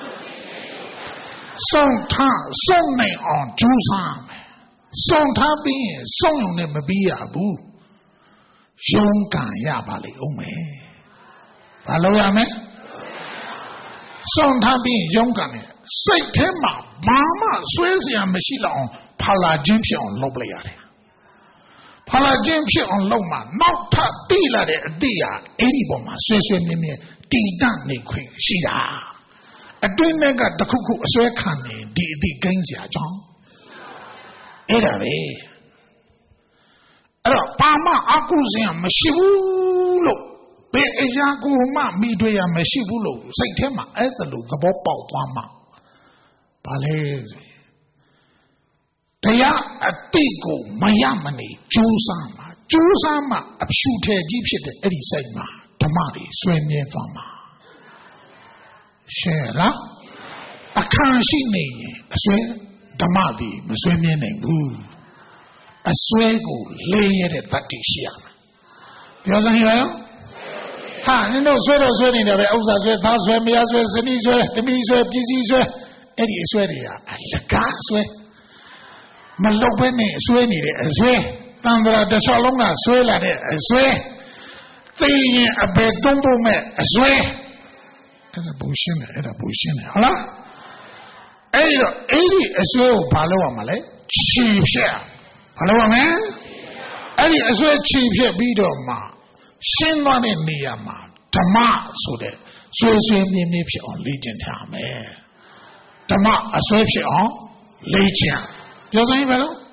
စွန့်ထားစွန့်နိုင်အောင်ကြိုးစားမယ်စွန့်ထားပြီးရင်စွန့်ရုံနဲ့မပြီးရဘူး勇敢ရပါလိမ့်ဦးမယ်ဘာလို့ရမလဲစွန့်ထားပြီးရင်勇敢နဲ့စိတ်ထဲမှာဘာမှဆွဲเสียမရှိတော့အောင်ဖလာခြင်းဖြစ်အောင်လုပ်လိုက်ရတယ်ဖလာခြင်းဖြစ်အောင်လုပ်မှနောက်ထပ်တိလာတဲ့အတိအအဲ့ဒီပေါ်မှာဆွဲဆွဲမြဲမြဲတည်တတ်နေခွင့်ရှိတာအတွင်းမဲ့ကတခုခုအစွဲခံနေဒီအတိကိန်းစရာကြောင့်အဲ့ဒါပဲအဲ့တော့ဘာမှအကုစင်မရှိဘူးလို့ဘယ်အရာကိုမှမိတွေ့ရမရှိဘူးလို့စိတ်ထဲမှာအဲ့ဒါလို့သဘောပေါက်သွားမှဘာလဲတရားအတိကိုမရမနေကြိုးစားမှာကြိုးစားမှာအဖြူထဲကြီးဖြစ်တဲ့အဲ့ဒီစိတ်မှာဓမ္မတွေဆွေးမြဲသွားမှာရှင်းလားအခါရှိနေရင်အစွဲဓမ္မတွေမဆွေးမြဲနိုင်ဘူးအစွဲကိုလေးရတဲ့တတ္တိရှိရမယ်ပြောစမ်းရအောင်ဟာနင်တို့ဆွဲတော့ဆွဲနေတယ်ပဲဥစ္စာဆွဲသားဆွဲမယားဆွဲဇနီးဆွဲသမီးဆွဲပစ္စည်းဆွဲအဲ့ဒီအစွဲတွေကအလကားဆွဲမလုတ်ပဲနဲ့ဆွဲနေတဲ့အဆွဲတန်ត្រာတစ်လျှောက်လုံးကဆွဲလာတဲ့အဆွဲသိရင်အပေတုံးဖို့မဲ့အဆွဲအဲ့ဒါဘူရှင်းတယ်အဲ့ဒါဘူရှင်းတယ်ဟုတ်လားအဲ့ဒီတော့အဲ့ဒီအဆွဲကိုဘာလုပ်ရမှာလဲခြေဖြတ်ဘာလုပ်ရမလဲအဲ့ဒီအဆွဲခြေဖြတ်ပြီးတော့မှရှင်းသွားတဲ့နေရာမှာဓမ္မဆိုတဲ့ဆွဲဆွဲမြင်းမြင်းဖြစ်အောင်လေ့ကျင့်ထားမယ်ဓမ္မအဆွဲဖြစ်အောင်လေ့ကျင့်ပြောစမ်းပါလို့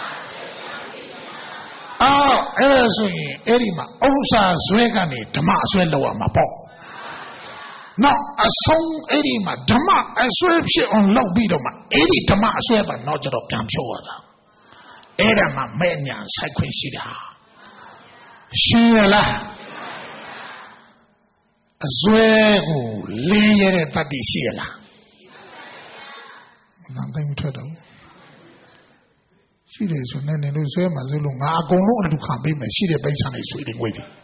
အော်အဲ့ဒါဆိုရင်အဲ့ဒီမှာဥစ္စာဆွဲကနေဓမ္မအဆွဲလောက်ရမှာပေါ့နောက်အဆုံးအဲ့ဒီမှာဓမ္မအဆွဲဖြစ်အောင်လုပ်ပြီးတော့မှအဲ့ဒီဓမ္မအဆွဲပါတော့ကျတော့ပြန်ဖြုတ်ရတာအဲ့ဒါမှမဲ့ညာဆိုင်ခွင့်ရှိတာရှင်းရလားအဆွဲကိုလင်းရတဲ့တတ္တိရှိရလားမသိဘူးထွက်တော့ရှိတယ်ဆိုနေနေလို့ဆွဲမှာဆိုလို့ငါအကုန်လုံးအတူခံပေးမယ်ရှိတဲ့ပိဿာနေဆွေတယ်ငွေတယ်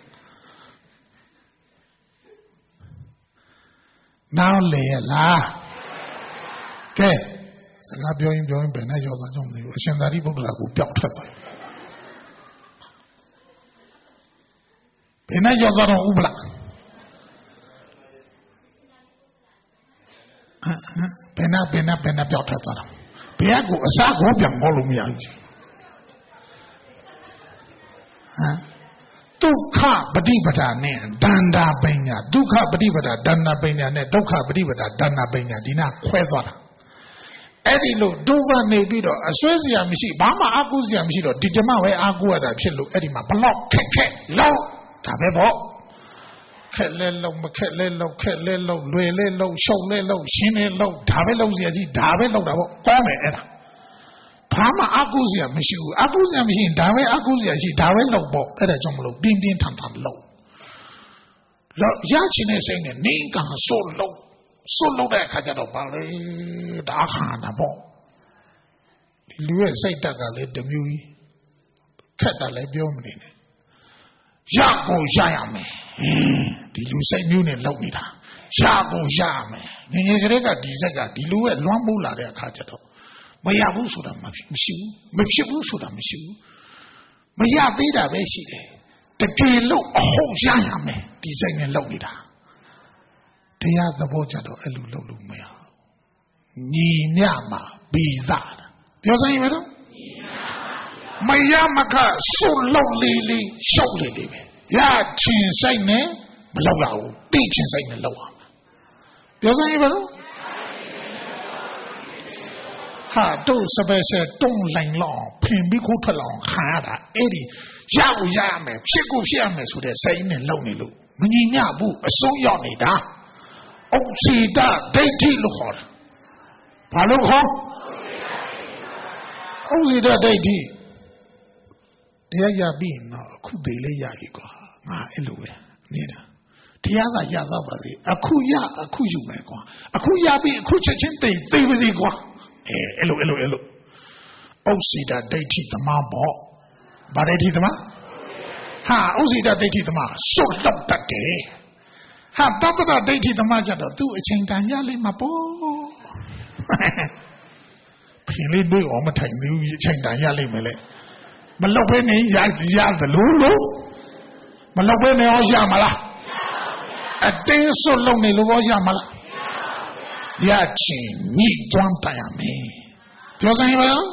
နောက်လေလားကဲစကားပြောရင်ပြောရင်ဘယ်နဲ့ရောသားကြောင့်မသိဘူးအရှင်သာရိပုတ္တရာကိုပျောက်ထွက်သွားဘယ်နဲ့ရောသားတော့ဥပလာဘယ်နဲ့ဘယ်နဲ့ဘယ်နဲ့ပျောက်ထွက်သွားတော့ဘယ်ကိုအစားကိုပြန်ခေါ်လို့မရဘူးကြီးဟမ်ဒုက္ခပฏิပဒါနဲ့ဒန္တာပညာဒုက္ခပฏิပဒါဒန္တာပညာနဲ့ဒုက္ခပฏิပဒါဒန္တာပညာဒီနာခွဲသွားတာအဲ့ဒီလိုဒုက္ခနေပြီးတော့အစွဲစရာမရှိဘာမှအကုစရာမရှိတော့ဒီဓမ္မပဲအကုရတာဖြစ်လို့အဲ့ဒီမှာဘလောက်ခက်ခက်လောက်ဒါပဲပေါ့ခက်လဲလောက်မခက်လဲလောက်ခက်လဲလောက်လွယ်လဲလောက်ရှုံလဲလောက်ရှင်းလဲလောက်ဒါပဲလောက်စရာကြီးဒါပဲလောက်တာပေါ့ကောင်းတယ်အဲ့ဒါဘာမှအကုစရာမရှိဘူးအကုစရာမရှိရင်ဒါပဲအကုစရာရှိဒါပဲလောက်ပေါ့အဲ့ဒါကြောင့်မလို့ပြင်းပြင်းထန်ထန်လောက်လောက်ရချင်တဲ့စိတ်နဲ့နေကံဆိုးလောက်ဆိုးလောက်တဲ့အခါကျတော့ဘာလဲဒါခါနာပေါ့ဒီလူရဲ့စိတ်တက်ကလည်းတမျိုးကြီးခက်တာလည်းပြောမနေနဲ့ရကိုရရမယ်ဒီလူစိတ်မျိုးနဲ့လောက်နေတာရကိုရရမယ်ငငယ်ကလေးကဒီစိတ်ကဒီလူရဲ့လွှမ်းမိုးလာတဲ့အခါကျတော့မရဘူးဆိုတာမရှိဘူးမဖြစ်ဘူးဆိုတာမရှိဘူးမရသေးတာပဲရှိတယ်တကယ်လို့အဟုတ်ရရမယ်ဒီစိတ်နဲ့လောက်နေတာတရားသဘောကျတော့အဲ့လိုလောက်လို့မရဘူးညီမြမှာပြီးသားပြောစမ်းရင်မလို့မရမကဆုလောက်လေးလေးရှုပ်လေးလေးပဲရချင်စိတ်နဲ့မလောက်ရဘူးတိချင်စိတ်နဲ့လောက်အောင်ပြောစမ်းရင်မလို့ဟာတို့စပယ်ဆယ်တုံးလိုင်လောက်ဖင်ပြီးခိုးထွက်လောက်ခါရတာအဲ့ဒီရကိုရရမယ်ဖြစ်ကိုဖြစ်ရမယ်ဆိုတဲ့စိတ်နဲ့လောက်နေလို့မညီညဘူးအဆုံးရောက်နေတာဥစ္စေတဒိဋ္ဌိလို့ခေါ်တာဘာလို့ခေါ်ဥစ္စေတဒိဋ္ဌိတရားရပြီးတော့အခုသေးလေးရပြီကွာငါအဲ့လိုပဲနေတာတရားကရတော့ပါစေအခုရအခုယူမယ်ကွာအခုရပြီးအခုချက်ချင်းသိသိပါစေကွာအဲအဲ့လိုအဲ့လိုအဲ့လိုဥစ္စေတဒိဋ္ဌိသမားပေါ့ဗာဒိဋ္ဌိသမားဟာဥစ္စေတဒိဋ္ဌိသမားစွတ်လောက်တတ်တယ်ဟာတပ္ပဒဒိဋ္ဌိသမားကြတော့သူ့အချိန်တန်ရလိမ့်မှာပေါ့ဖင်လေးတွေအောင်မထိုင်ဘူးအချိန်တန်ရလိမ့်မယ်လေမလောက်ပဲနေရရသလိုလို့မလောက်ပဲနေအောင်ရမလားအတင်းစွတ်လုံးနေလို့ရောရမလားရချင်းညှိတွန်းတိုင်ရမယ်ပြောစမ်းရပါလား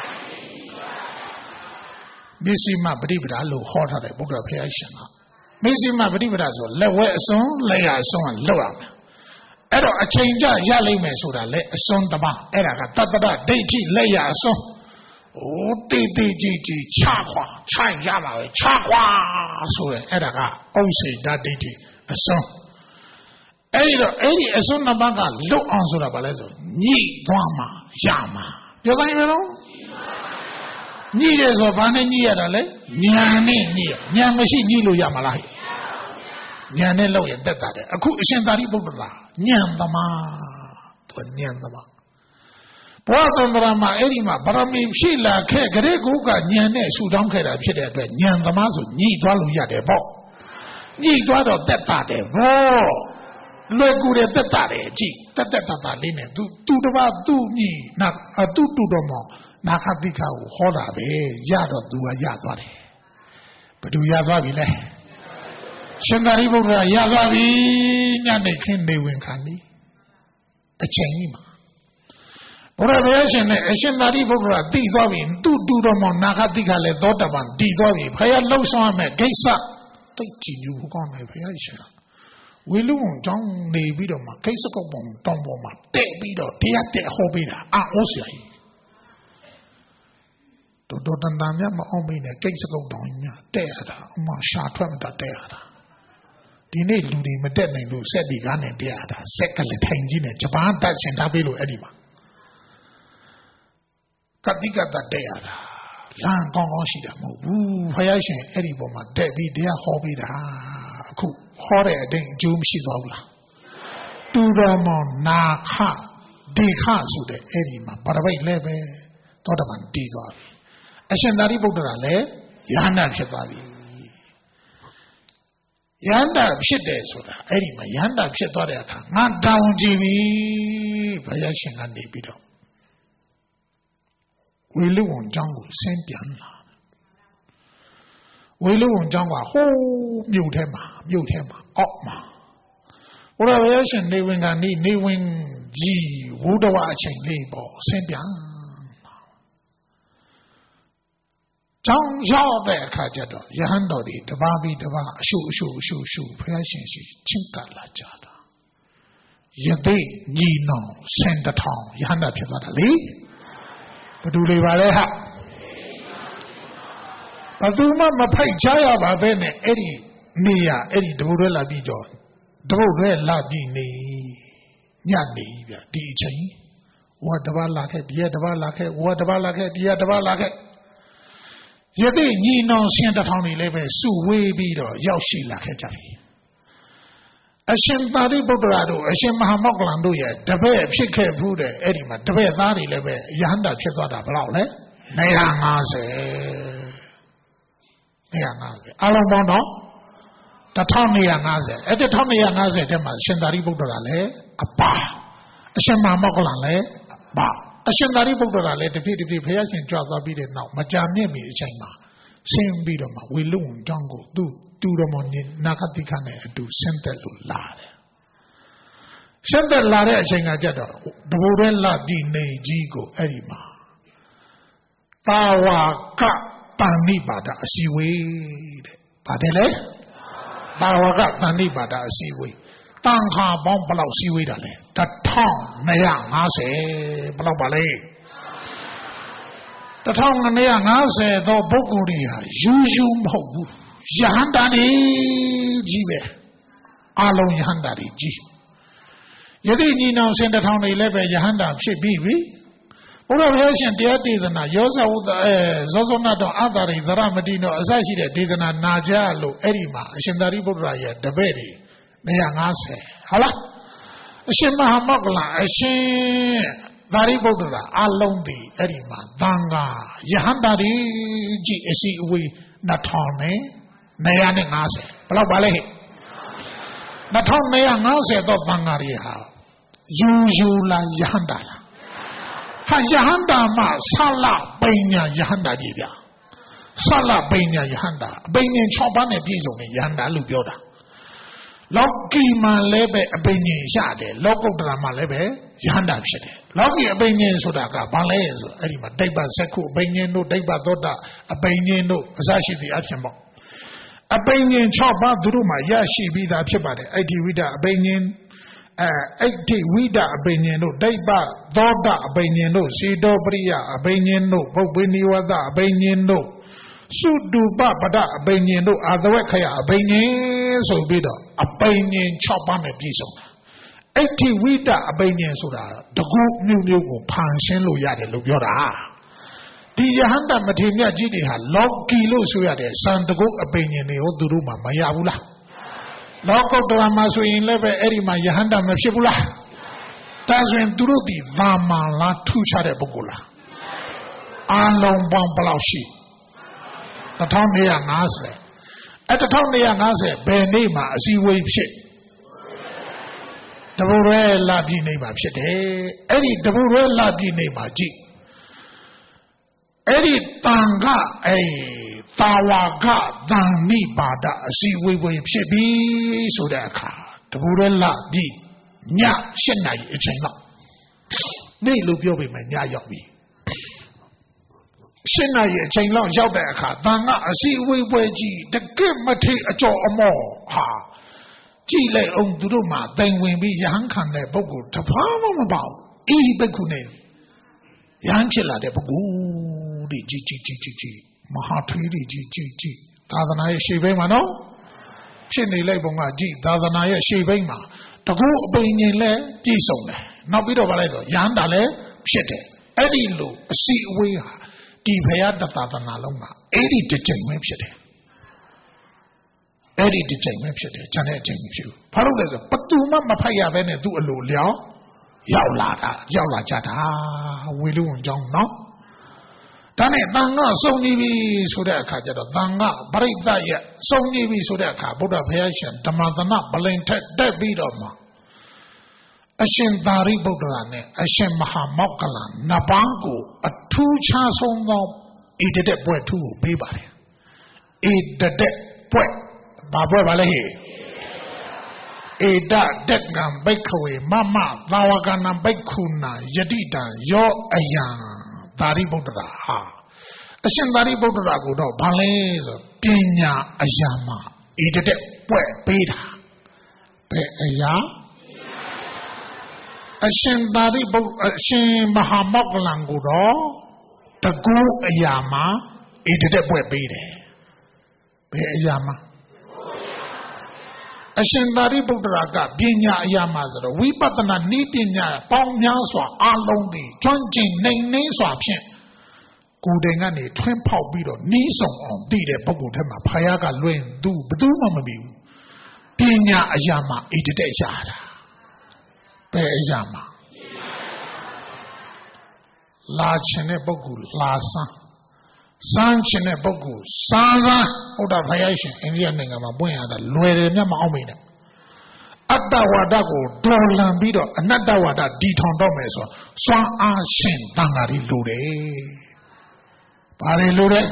မစ္စည်းမပฏิပဒါလို့ဟောထားတယ်ဘုရားဖျားရှင်ကမစ္စည်းမပฏิပဒါဆိုလက်ဝဲအစွန်းလက်ရအစွန်းကလောက်ရမယ်အဲ့တော့အချိန်ကြရလိမ့်မယ်ဆိုတာလေအစွန်းတပါအဲ့ဒါကတတ္တဒဒိဋ္ဌိလက်ရအစွန်းโอ้တေးတေးကြီးကြီးချခွာခြိုက်ရမှာပဲချခွာဆိုရင်အဲ့ဒါကဥစ္စေတဒိဋ္ဌိအစွန်းအဲ့ဒီတော့အဲ့ဒီအစွန်းနှစ်ပါးကလွတ်အောင်ဆိုတာဘာလဲဆိုညှိသွားမှာရမှာပြောတိုင်းမလို့ညှိတယ်ဆိုဘာနဲ့ညှိရတာလဲဉာဏ်နဲ့ညှိရဉာဏ်မရှိညှိလို့ရမှာလားဉာဏ်နဲ့လောက်ရတက်တာတဲ့အခုအရှင်သာရိပုတ္တရာဉာဏ်သမားသူဉာဏ်သမားဘောဓံဗရမအဲ့ဒီမှာဗရမီဖြစ်လာခဲ့ကြတဲ့ကိုကဉာဏ်နဲ့ဆူတောင်းခဲ့တာဖြစ်တဲ့အတွက်ဉာဏ်သမားဆိုညှိသွားလို့ရတယ်ပေါ့ညှိသွားတော့တက်တာတယ်ဘောလွယ်ကူတယ်တက်တာတယ်ကြည့်တက်တက်တာတာလေးနဲ့သူသူတပါသူ့ညှိနာသူ့တူတော်မောနာခတိခါကိုဟောတာပဲရတော့သူကရသွားတယ်ဘယ်သူရသွားပြီလဲရှင်သာရိပုတ္တရာရသွားပြီညနေခင်းနေဝင်ခံပြီအချိန်ကြီးမှာဘုရားဘုရားရှင်နဲ့အရှင်သာရိပုတ္တရာတည်သွားပြီသူ့တူတော်မောနာခတိခါလည်းသောတပန်တည်သွားပြီဖယားလှုပ်ဆောင်ရမယ်ဂိစ္စတိတ်ကြည်ညိုကောင်းတယ်ဘုရားရှင်ဝေလူဝန်ကြောင်းနေပြီးတော့မှဂိစ္စကုတ်ပုံတောင်ပေါ်မှာတဲ့ပြီးတော့တရားတဲ့ဟောပေးတာအာဩဆရာကြီးတော်တော်တန်တန်မြတ်မအောင်မိနဲ့ကိစ္စကုတ်တောင်ညတဲ့ရတာအမရှာထွက်မတတ်တဲ့ရတာဒီနေ့လူတွေမတက်နိုင်လို့စက်ဒီကားနဲ့တဲ့ရတာစက်ကလည်းထိုင်ကြီးနဲ့ဂျပန်တက်ချင်ထားပေးလို့အဲ့ဒီမှာကတိကတတဲ့ရတာလမ်းကောင်းကောင်းရှိတာမဟုတ်ဘူးဖယားရှင်အဲ့ဒီပေါ်မှာတက်ပြီးတရားဟောပေးတာအခုဟောတဲ့အတိုင်းအကျိုးမရှိသွားဘူးလားတူတော်မောနာခဒေခဆိုတဲ့အဲ့ဒီမှာပါရမိတ်လည်းပဲသောတပန်တည်သွားပြီအရှင်သာရိပုတ္တရာလည်းယဟန္တာဖြစ်သွားပြီယဟန္တာဖြစ်တယ်ဆိုတာအဲ့ဒီမှာယဟန္တာဖြစ်သွားတဲ့အခါငါတောင်းကြည့်ပြီဘုရားရှင်ကနေပြီးတော့ဝေလူဝံကျောင်းကိုဆင်းပြန်လာဝေလူဝံကျောင်းကဟိုးမြို့ထဲမှာမြို့ထဲမှာအောက်မှာဘုရားဘုရားရှင်နေဝင်ကနေနေဝင်ကြီးဝုဒ္ဓဝအချိန်လေးပေါ့ဆင်းပြန်ကျောင်းရောက်တဲ့အခါကျတော့ယဟန်တော်တွေတပါးပြီးတပါးအရှုအရှုအရှုအရှုဘုရားရှင်ရှိချင်းကလာကြတာယသိညီနောင်စင်တထောင်ယဟန်တာဖြစ်သွားတာလေဘယ်သူတွေပါလဲဟာဘယ်သူမှမဖိုက်ချရပါပဲနဲ့အဲ့ဒီနေရအဲ့ဒီတပုတ်ရဲလာပြီးတော့တပုတ်ရဲလာပြီးနေညနေဗျဒီအချိန်ဝါတပါးလာခဲ့ဒီရတပါးလာခဲ့ဝါတပါးလာခဲ့ဒီရတပါးလာခဲ့ယသိညီနောင်ရှင်တထောင်တွေလည်းပဲစုဝေးပြီးတော့ရောက်ရှိလာခဲ့ကြပြီအရှင်သာရိပုတ္တရာတို့အရှင်မဟာမောက္ကလန်တို့ရဲ့တပည့်ဖြစ်ခဲ့ဘူးတဲ့အဲ့ဒီမှာတပည့်သားတွေလည်းပဲယဟန္တာဖြစ်သွားတာဘယ်လောက်လဲနှစ်ရာငါးဆယ်နှစ်ရာငါးဆယ်အလုံးပေါင်းတော့တစ်ထောင်နှစ်ရာငါးဆယ်အဲ့တစ်ထောင်နှစ်ရာငါးဆယ်ထဲမှာရှင်သာရိပုတ္တရာလည်းအပါအရှင်မဟာမောက္ကလန်လည်းအပါအရှင်သာရိပုတ္တရာလည်းတဖြည်းတဖြည်းဘုရားရှင်ကြွသွားပြီးတဲ့နောက်မကြာမြင့်မီအချိန်မှာဆင်းပြီးတော့မှဝေလူဝံကျောင်းကိုသူ့တူတော်မနေနာဂတိခနဲ့အတူဆင်းသက်လို့လာတယ်ဆင်းသက်လာတဲ့အချိန်ကကြတော့တဘူရဲလာဒီနေကြီးကိုအဲ့ဒီမှာတာဝကတန်နိပါဒအစီဝေးတဲ့ပါတယ်လေတာဝကတန်နိပါဒအစီဝေးတန်ခါပေါင်းဘယ်လောက်စီဝေးတာလဲတစ်ထောင်နှစ်ရာငါးဆယ်ဘယ်လောက်ပါလဲတစ်ထောင်နှစ်ရာငါးဆယ်သောပုဂ္ဂိုလ်တွေဟာယူယူမဟုတ်ဘူးယဟန္တာတွေကြီးပဲအလုံးယဟန္တာတွေကြီးယသိညီနောင်စင်တထောင်တွေလည်းပဲယဟန္တာဖြစ်ပြီးပြီဘုရားဘုရားရှင်တရားဒေသနာယောဇဝုဒ္ဒအဲဇောဇောနတော်အတ္တရိသရမတိတော်အစရှိတဲ့ဒေသနာနာကြလို့အဲ့ဒီမှာအရှင်သာရိပုတ္တရာရဲ့တပည့်တွေနှစ်ရာငါးဆယ်ဟုတ်လားအရှင်မဟာမောက္ကလအရှင်သာရိပုတ္တရာအလုံးတည်အဲ့ဒီမှာသံဃာယဟန္တာတွေကြီးအစီအဝေးနှစ်ထောင်နဲ့နှစ်ရာနဲ့ငါးဆယ်ဘယ်လောက်ပါလဲဟဲ့နှစ်ထောင်နှစ်ရာငါးဆယ်တော့သံဃာတွေဟာယူယူလာယဟန္တာလားဟာယဟန္တာမှာဆလပိညာယဟန္တာကြီးဗျာဆလပိညာယဟန္တာအပိညာ၆ပါးနဲ့ပြည့်စုံတဲ့ယဟန္တာလို့ပြောတာလောကီမှာလည်းပဲအပိညာရတယ်လောကုတ္တရာမှာလည်းပဲယဟန္တာဖြစ်တယ်လောကီအပိညာဆိုတာကဘာလဲဆိုအဲ့ဒီမှာဒိဗ္ဗစက္ခုအပိညာတို့ဒိဗ္ဗသောတာအပိညာတို့အစရှိသည့်အဖြစ်ပေါ့အပိညာ၆ပါးသူတို့မှာရရှိပြီးသားဖြစ်ပါတယ်အဋ္ဌိဝိဒအပိညာအဲအဋ္ဌိဝိဒအပိညာတို့ဒိဗ္ဗသောတာအပိညာတို့စေတောပရိယအပိညာတို့ပုပ္ပေနိဝသအပိညာတို့စုတုပပဒအပိညာတို့အာသဝခယအပိညာဆိုပြီးတော့အပိညာ၆ပါးနဲ့ပြည့်စုံတာအဋ္ဌိဝိဒအပိညာဆိုတာတကူမျိုးမျိုးကိုဖန်ဆင်းလို့ရတယ်လို့ပြောတာဒီယဟန္တာမထေရကြီးတွေဟာလောကီလို့ဆိုရတဲ့စံတကုအပိညာတွေဟောသူတို့မှမရဘူးလားလောကုတ္တရာမှာဆိုရင်လည်းပဲအဲ့ဒီမှာယဟန္တာမဖြစ်ဘူးလားဒါဆိုရင်သူတို့ဒီဗာမာလားထူးခြားတဲ့ပုဂ္ဂိုလ်လားအလုံးပေါင်းဘယ်လောက်ရှိတစ်ထောင်နှစ်ရာငါးဆယ်အဲ့တစ်ထောင်နှစ်ရာငါးဆယ်ဘယ်နေ့မှာအစည်းအဝေးဖြစ်တဘူရဲလာပြည်နေ့မှာဖြစ်တယ်အဲ့ဒီတဘူရဲလာပြည်နေ့မှာကြည့်အဲ့ဒီတန်ခအဲ့တာဝကသံနိပါဒအစီဝေးဝေးဖြစ်ပြီဆိုတဲ့အခါတဘူရဲလာပြည်ည၈နာရီအချိန်လောက်နေ့လို့ပြောပေမဲ့ညရောက်ပြီ၈နာရီအချိန်လောက်ရောက်တဲ့အခါတန်ကအစီဝေးပွဲကြီးတကယ့်မထေအကျော်အမောဟာကြည့်လိုက်အောင်သူတို့မှတိုင်ဝင်ပြီးရဟန်းခံတဲ့ပုဂ္ဂိုလ်တဖာမှမပေါ့အေးဘက်ခုနဲ့ရဟန်းဖြစ်လာတဲ့ပုဂ္ဂိုလ်ဒီကြီးကြီးကြီးကြီးကြီးမဟာထွေးကြီးကြီးကြီးကြီးသာသနာရဲ့ရှေ့ဘိန်းမှာနော်ဖြစ်နေလိုက်ပုံကကြည့်သာသနာရဲ့ရှေ့ဘိန်းမှာတကူအပိန်ငင်လဲပြည့်စုံတယ်နောက်ပြီးတော့ဗါလိုက်ဆိုရဟန်းတာလည်းဖြစ်တယ်အဲ့ဒီလိုအစီအဝေးဟာဒီဖရာတသာသနာလုံးမှာအဲ့ဒီတစ်ချိန်ပဲဖြစ်တယ်အဲ့ဒီတစ်ချိန်ပဲဖြစ်တယ်ခြံတဲ့အချိန်မဖြစ်ဘူးဘာလို့လဲဆိုဘသူမှမဖိုက်ရဘဲနဲ့သူ့အလိုလျောက်ရောက်လာတာရောက်လာကြတာဝေလူဝင်ကြောင်းနော်ဒါနဲ့တန်ခါဆုံးနေပြီဆိုတဲ့အခါကျတော့တန်ခါပရိသတ်ရဲ့ဆုံးနေပြီဆိုတဲ့အခါဗုဒ္ဓဘုရားရှင်ဓမ္မသနပလင်ထက်တက်ပြီးတော့မှအရှင်သာရိပုတ္တရာနဲ့အရှင်မဟာမောက္ကလနှစ်ပါးကိုအထူးခြားဆုံးသောဣတတဲ့ပွဲထူးကိုပေးပါတယ်ဣတတဲ့ပွဲဘာပွဲပါလဲဟဲ့ဧတတက္ကံဘိက္ခဝေမမသာဝကနံဘိက္ခုနာယတိတံယောအယံသာရိပုတ္တရာဟာအရှင်သာရိပုတ္တရာကိုတော့ဘာလဲဆိုပညာအယံမှာဣတတဲ့ပွဲပေးတာဘယ်အရာအရှင်သာရိပုတ္တအရှင်မဟာမောက္ကလံကိုတော့တကူအရာမှာဣတတဲ့ပွဲပေးတယ်ဘယ်အရာမှာအရှင်သာရိပုတ္တရာကပညာအရာမှာဆိုတော့ဝိပဿနာနည်းပညာပေါင်းများစွာအလုံးသည်ကျွမ်းကျင်နိုင်နေစွာဖြင့်ကိုယ်တိုင်ကနေထွန်းဖောက်ပြီးတော့နီးဆောင်အောင်တည်တဲ့ပုဂ္ဂိုလ်ထက်မှာဖယားကလွင်သူဘယ်သူမှမပြီးဘူးပညာအရာမှာဣတတဲ့ရတာဘယ်အရာမှာလာခြင်းတဲ့ပုဂ္ဂိုလ်လာစမ်းစမ်းခြင်းတဲ့ပုဂ္ဂိုလ်စားစားဘုရားဖယားရှင်အိန္ဒိယနိုင်ငံမှာပွင့်ရတာလွယ်တယ်မြတ်မအောင်မိနဲ့အတ္တဝါဒကိုဒေါ်လန်ပြီးတော့အနတ္တဝါဒဒီထောင်တော့မယ်ဆိုစွမ်းအားရှင်တန်ဃာတွေလိုတယ်ဘာတွေလိုတယ်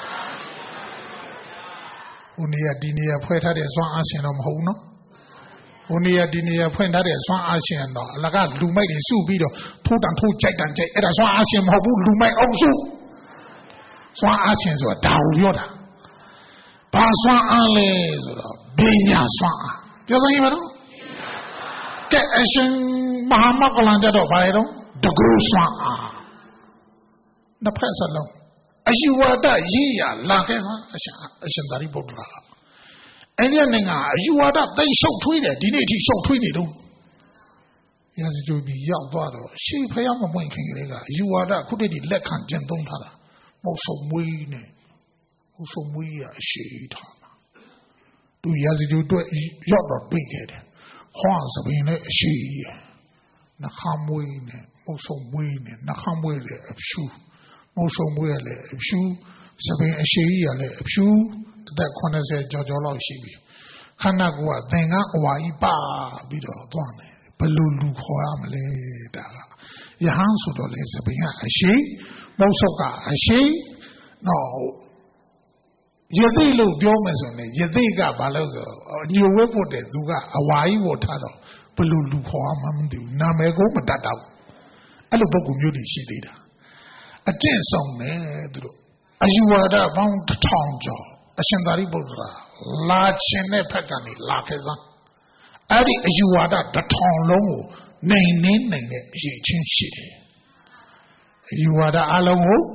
ဟိုနေရာဒီနေရာဖွဲ့ထားတဲ့စွမ်းအားရှင်တော့မဟုတ်ဘူးနော်ဟိုနေရာဒီနေရာဖွင့်ထားတဲ့စွမ်းအားရှင်တော့အလကလူမိုက်တွေစုပြီးတော့ထိုးတန်ထိုးကြိုက်တန်ကြိုက်အဲ့ဒါစွမ်းအားရှင်မဟုတ်ဘူးလူမိုက်အောင်စုစွမ်းအားရှင်ဆိုတာဒါကိုပြောတာဘာစွမ်းအားလဲဆိုတော့ပညာစွမ်းအားပြောစမ်းရမလို့ကဲအရှင်မဟာမောက္ကလံကြတော့ဘာလဲတော့တကူစွမ်းအားနှစ်ဖက်စလုံးအယူဝါဒရေးရလာခဲ့တာအရှင်အရှင်သာရိပုတ္တရာအဲ့ဒီနိုင်ငံအယူဝါဒသိရှုပ်ထွေးတယ်ဒီနေ့အထိရှုပ်ထွေးနေတော့ရာဇဂိုပြီးရောက်သွားတော့ရှေးဖယားမပွင့်ခင်ကလေးကအယူဝါဒခုတည်းဒီလက်ခံကျင့်သုံးထားတာမဟုတ်ဆုံးမွေးနဲ့ဟုတ်ဆုံးမွေးရအရှိထားတာသူရာဇဂိုတွေ့ရောက်တော့တွေ့ခဲ့တယ်ဟောစပင်းနဲ့အရှိရနှခမ်းမွေးနဲ့မဟုတ်ဆုံးမွေးနဲ့နှခမ်းမွေးလည်းအဖြူမဟုတ်ဆုံးမွေးလည်းအဖြူစပင်းအရှိရလည်းအဖြူတက်eightyကျော်ကျော်လောက်ရှိပြီခန္ဓာကိုယ်ကသင်္ကန်းအဝါကြီးပါပြီးတော့သွားတယ်ဘယ်လိုလူခေါ်ရမလဲဒါကယဟန်ဆိုတော့လေစပင်ကအရှိမုတ်ဆုပ်ကအရှိတော့ယသိလို့ပြောမယ်ဆိုရင်ယသိကဘာလို့ဆိုညိုဝဲဖို့တဲ့သူကအဝါကြီးပေါ်ထားတော့ဘယ်လိုလူခေါ်ရမှမသိဘူးနာမည်ကိုမတတ်တော့အဲ့လိုပုဂ္ဂိုလ်မျိုးတွေရှိသေးတာအကျင့်ဆောင်တယ်သူတို့အယူဝါဒပေါင်းတစ်ထောင်ကျော်အရှင်သာရိပုတ္တရာလာခြင်းတဲ့ဖက်ကနေလာခဲ့စမ်းအဲ့ဒီအယူဝါဒတစ်ထောင်လုံးကိုနိုင်နေနိုင်တဲ့အရေးချင်းရှိတယ်အယူဝါဒအလုံးကို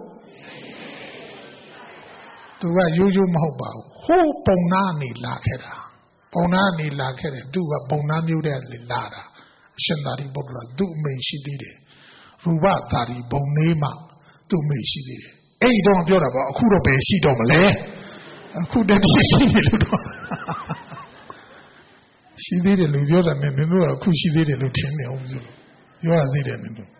သူကရိုးရိုးမဟုတ်ပါဘူးဟိုးပုံနာနေလာခဲ့တာပုံနာနေလာခဲ့တယ်သူကပုံနာမျိုးတဲ့လာတာအရှင်သာရိပုတ္တရာသူ့အမိရှိသေးတယ်ရူပသာရိဘုံလေးမှသူ့အမိရှိသေးတယ်အဲ့ဒီတော့ပြောတာပေါ့အခုတော့ဘယ်ရှိတော့မလဲအခုတည်းရှိနေလို့တော့ရှိသေးတယ်လို့ပြောတာနဲ့နင်တို့ကအခုရှိသေးတယ်လို့ထင်နေအောင်ဆိုပြောရသေးတယ်နင်တို့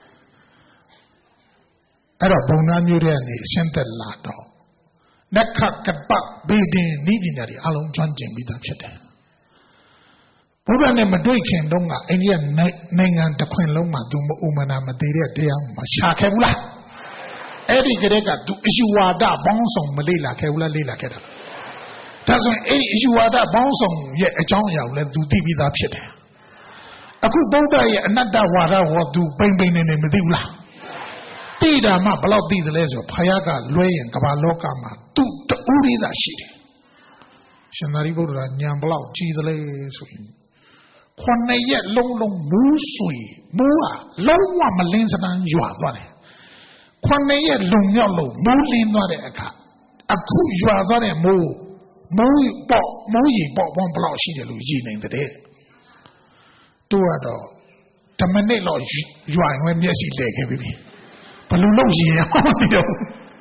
အဲ့တော့ဘုံသားမျိုးတွေကနေရှင်းသက်လာတော့နက္ခကပဘေဒင်ဤပညာတွေအလုံးကျွမ်းကျင်ပြီးသားဖြစ်တယ်ဘုရားနဲ့မတွေ့ခင်တုန်းကအိန္ဒိယနိုင်ငံတစ်ခွင်လုံးမှာသူမဥမနာမသေးတဲ့တရားမှာရှာခဲ့ဘူးလားအဲ့ဒီကလေးကသူအယူဝါဒဘောင်းဆောင်မလေ့လာခဲ့ဘူးလားလေ့လာခဲ့တာဒါဆိုရင်အဲ့ဒီအယူဝါဒဘောင်းဆောင်ရဲ့အကြောင်းအရာကိုလည်းသူသိပြီးသားဖြစ်တယ်အခုဗုဒ္ဓရဲ့အနတ္တဝါဒကိုသူပိန်ပိန်နေနေမသိဘူးလားသိတာမှဘလောက်သိသလဲဆိုဖယားကလွဲရင်ကမ္ဘာလောကမှာသူတူရည်သာရှိတယ်ရှင်သာရိပုတ္တရာဉာဏ်ဘလောက်ကြီးသလဲဆိုရင်ခုနှစ်ရက်လုံးလုံးမူးဆွေမူးဟာလုံးဝမလင်းစတန်းရွာသွားတယ်ခုနှစ်ရက်လုံမြောက်လို့မိုးလင်းသွားတဲ့အခါအခုရွာသွားတဲ့မိုးမိုးပေါ့မိုးရီပေါ့ဘုံဘလောက်ရှိတယ်လို့ရည်နိုင်တဲ့တို့ကတော့တမနစ်လောက်ရွာဝင်မျက်စိလဲခဲ့ပြီဘယ်လိုလုပ်ရည်ရအောင်မသိတော့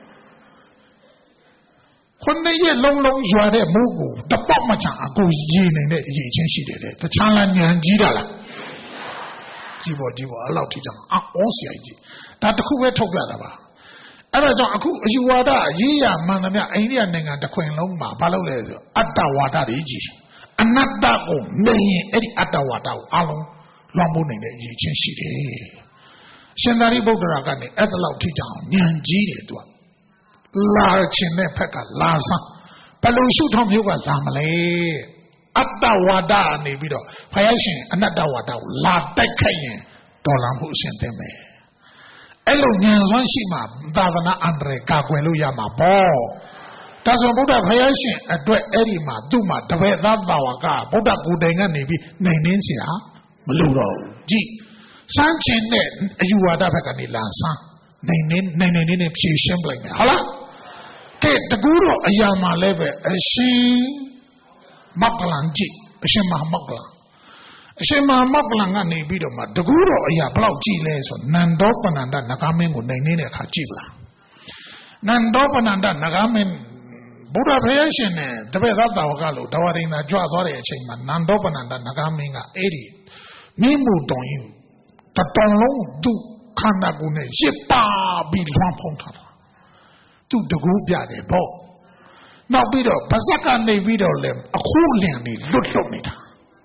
ခုနှစ်ရက်လုံးလုံးရွာတဲ့မိုးကိုတပေါက်မချအကိုရည်နိုင်တဲ့အရေးချင်းရှိတယ်တဲ့တခြားလားညံကြီးတာလားကြည့်ပေါ်ကြည့်ပေါ်အဲ့လောက်ထိကြအောင်အော်ဆရာကြီးဒါတခုပဲထုတ်ပြတာပါအဲ့ဒါကြောင့်အခုအယူဝါဒရေးရမှန်သမျှအိန္ဒိယနိုင်ငံတစ်ခွင်လုံးမှာဘာလုပ်လဲဆိုအတ္တဝါဒတွေကြီးအနတ္တကိုမြင်ရင်အဲ့ဒီအတ္တဝါဒကိုအလုံးလွှမ်းမိုးနိုင်တဲ့အရေးချင်းရှိတယ်ရှင်သာရိပုတ္တရာကနေအဲ့ဒါလောက်ထိကြအောင်ဉာဏ်ကြီးတယ်သူကလာခြင်းနဲ့ဖက်ကလာဆန်းဘယ်လိုရှုထောင့်မျိုးကလာမလဲအတ္တဝါဒနေပြီးတော့ဘုရားရှင်အနတ္တဝါဒကိုလာတိုက်ခိုက်ရင်တော်လာမှုအရှင်သင်မယ်အဲ့လိုဉာဏ်စွမ်းရှိမှသာသနာအန္တရာယ်ကာကွယ်လို့ရမှာပေါ့ဒါဆိုဗုဒ္ဓဘုရားရှင်အတွက်အဲ့ဒီမှာသူ့မှာတပည့်သားသာဝကဗုဒ္ဓကိုယ်တိုင်ကနေပြီးနိုင်နှင်းเสียမလို့တော့ဘူးကြည့်စမ်းခြင်းနဲ့အယူဝါဒဘက်ကနေလာဆန်းနိုင်နှင်းနိုင်နိုင်နဲ့ဖြည့်ရှင်းပလိုက်မယ်ဟုတ်လားကဲတကူတော့အရာမှာလည်းပဲအရှင်မောက္ကလန်ကြည့်အရှင်မဟာမောက္ကလန်အရှင်မဟာမောက္ကလန်ကနေပြီးတော့မှတကူတော့အရာဘလောက်ကြည့်လဲဆိုနန္ဒောပနန္ဒနဂါမင်းကိုနိုင်နေတဲ့အခါကြည့်ပလားနန္ဒောပနန္ဒနဂါမင်းဘုရားဘုရားရှင်နဲ့တပည့်သားတာဝကလို့ဒဝရိန်သာကြွသွားတဲ့အချိန်မှာနန္ဒောပနန္ဒနဂါမင်းကအဲ့ဒီမိမှုတော်ရင်တတော်လုံးသူ့ခန္ဓာကိုယ်နဲ့ရစ်ပါပြီးလွှမ်းဖုံးထားတာသူ့တကူပြတယ်ပေါ့နောက်ပြီးတော့ဗဇက်ကနေပြီးတော့လည်းအခုလင်နေလွတ်လွတ်နေတာ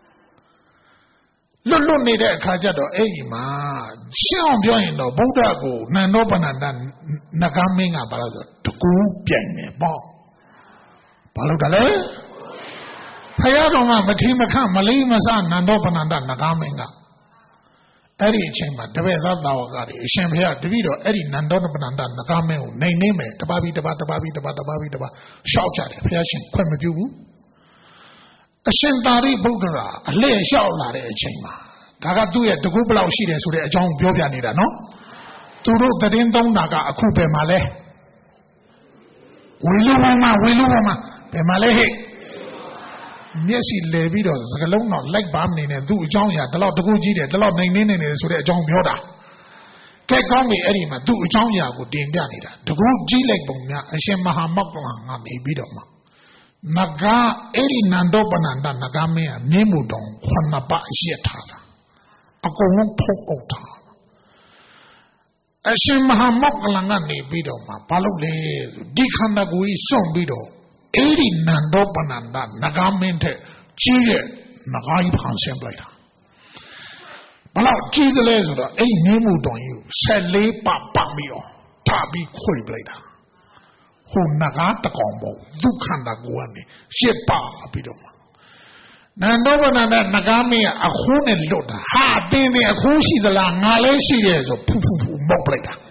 လွတ်လွတ်နေတဲ့အခါကျတော့အဲ့ဒီမှာရှင်းအောင်ပြောရင်တော့ဗုဒ္ဓကိုနန္ဒောပနန္ဒနဂါမင်းကဘာလို့ဆိုတကူပြိုင်နေပေါ့ဘာလို့တလဲဖယားတော်ကမထီမခမလေးမဆနန္ဒောပနန္ဒနဂါမင်းကအဲ့ဒီအချိန်မှာတပည့်သားသာဝကတွေအရှင်ဘုရားတပည့်တော်အဲ့ဒီနန္ဒောပနန္ဒနဂါမင်းကိုနိုင်နေမယ်တပါးပြီးတပါးတပါးပြီးတပါးတပါးပြီးတပါးရှောက်ကြတယ်ဘုရားရှင်ခွင့်မပြုဘူးအရှင်သာရိပုတ္တရာအလှည့်လျှောက်လာတဲ့အချိန်မှာဒါကသူ့ရဲ့တကူဘလောက်ရှိတယ်ဆိုတဲ့အကြောင်းပြောပြနေတာနော်သူတို့တည်င်းသုံးတာကအခုပဲမှာလဲဝေလူဝမဝေလူဝမဘယ်မှာလဲဟဲ့မျက်စိလဲပြီးတော့စကလုံးတော့လိုက်ပါမနေနဲ့သူ့အကြောင်းအရာဒီလောက်တကူကြီးတယ်ဒီလောက်နိုင်နေနေတယ်ဆိုတဲ့အကြောင်းပြောတာကဲကောင်းပြီအဲ့ဒီမှာသူ့အကြောင်းအရာကိုတင်ပြနေတာတကူကြီးလိုက်ပုံများအရှင်မဟာမောက္ကလန်ကနေပြီးတော့မှနဂါအဲ့ဒီနန္ဒောပနန္ဒနဂါမင်းကမြင်းမှုတော်ခုနှစ်ပါးရက်ထားတာအကုန်လုံးဖုတ်အုပ်ထားအရှင်မဟာမောက္ကလန်ကနေပြီးတော့မှဘာလို့လဲဆိုဒီခန္ဓာကိုယ်ကြီးစွန့်ပြီးတော့အဲ့ဒီနန္ဒောပနန္ဒနဂါမင်းတဲ့ကြီးရဲ့နဂါကြီးဖန်ဆင်းပလိုက်တာဘလောက်ကြီးသလဲဆိုတော့အဲ့ဒီမြင်းမှုတော်ကြီးကိုဆယ်လေးပတ်ပတ်ပြီးတော့ထားပြီးခွေပလိုက်တာဟိုနဂါတကောင်ပေါ့ဒုက္ခန္တာကိုကနေရှစ်ပါပြီးတော့နန္ဒောပနန္ဒနဂါမင်းအခိုးနဲ့လွတ်တာဟာတင်းနေအခိုးရှိသလားငါလည်းရှိတယ်ဆိုဖူဖူဖူမောက်ပလိုက်တာ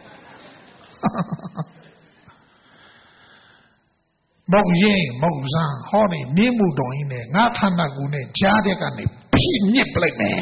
မောက်ရင်မောက်စမ်းဟောနေမြင့်မှုတော်ကြီးနဲ့ငါခန္ဓာကိုယ်နဲ့ကြားတဲ့ကနေဖိညစ်ပလိုက်မယ်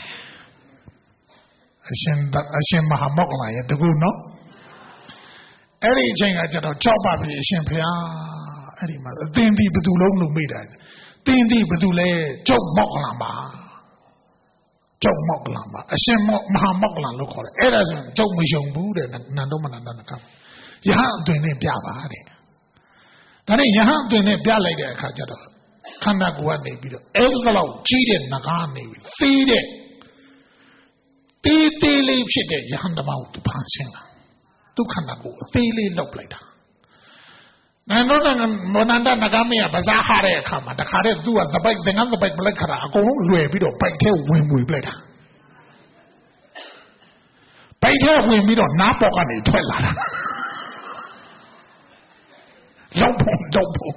အရှင်အရှင်မဟာမောက္ကလန်ရဲ့တကူနော်အဲ့ဒီအချိန်ကကျတော့ကြောက်ပါပြီအရှင်ဖျားအဲ့ဒီမှာအသင်ဒီဘသူလုံးလို့မိတာတင်းဒီဘသူလဲကျုပ်မောက္ကလန်ပါကျုပ်မောက္ကလန်ပါအရှင်မဟာမောက္ကလန်လို့ခေါ်တယ်အဲ့ဒါဆိုကျုပ်မယုံဘူးတဲ့နန္ဒောပနန္ဒနဂါယဟအသွင်နဲ့ပြပါတဲ့ဒါနဲ့ယဟအသွင်နဲ့ပြလိုက်တဲ့အခါကျတော့ခန္ဓာကိုယ်ကနေပြီးတော့အဲ့ဒီလောက်ကြီးတဲ့နဂါနေပြီးသေးတဲ့တေးသေးလေးဖြစ်တဲ့ယဟန်တမောသူဖန်ဆင်းလာဒုက္ခနာကိုအသေးလေးလောက်လိုက်တာနန္ဒောပနန္ဒနဂါမင်းကဘာသာဟာတဲ့အခါမှာတခါတည်းသူကသပိုက်သင်္ကန်းသပိုက်ပလက်ခါအကုန်လုံးလွယ်ပြီးတော့ပိုက်ထဲဝင်မွေပလိုက်တာပိုက်ထဲဝင်ပြီးတော့နားပေါက်ကနေထွက်လာတာလောက်ဖို့တော့ဖို့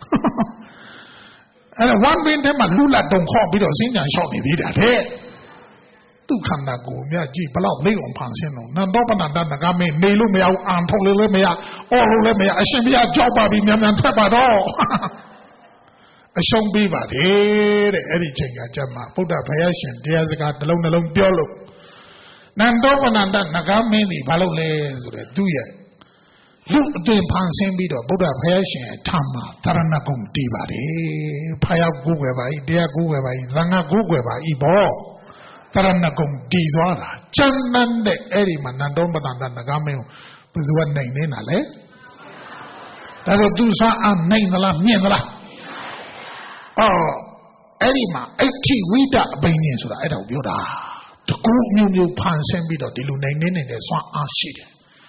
အဲ့ဒါဝမ်ပင်ထဲမှာလူလာတုံခေါ်ပြီးတော့စင်းကြံလျှောက်နေသေးတာတဲ့ဒုက္ခနာကိုမြတ်ကြည့်ဘလောက်သိအောင်ဖန်ဆင်းတော့နန္ဒောပနန္ဒနဂါမင်းနေလို့မရဘူးအာန်ထုတ်လို့လည်းမရအော်လို့လည်းမရအရှင်ဘုရားကြောက်ပါပြီမြန်မြန်ထွက်ပါတော့အရှုံးပေးပါတယ်တဲ့အဲ့ဒီချိန်ကကြမှာဗုဒ္ဓဘုရားရှင်တရားစကားတစ်လုံးနှလုံးပြောလို့နန္ဒောပနန္ဒနဂါမင်းဒီဘာလို့လဲဆိုတော့သူ့ရဲ့လူအသွင်ဖန်ဆင်းပြီးတော့ဗုဒ္ဓဘုရားရှင်အထမှာသရဏဂုံတည်ပါတယ်ဖယားကိုးကွယ်ပါ၏တရားကိုးကွယ်ပါ၏သံဃာကိုးကွယ်ပါ၏ဘောသရဏဂုံတည်သွားတာကျမ်းမ်းတဲ့အဲ့ဒီမှာနန္ဒောပနန္ဒနဂါမင်းကိုဘယ်သူကနိုင်နေတာလဲဒါဆိုသူစားအနိုင်သလားမြင့်သလားအော်အဲ့ဒီမှာအဋ္ဌိဝိဒအဘိညာဉ်ဆိုတာအဲ့ဒါကိုပြောတာတကူမျိုးမျိုးဖန်ဆင်းပြီးတော့ဒီလိုနိုင်နေနေတဲ့စွမ်းအားရှိတယ်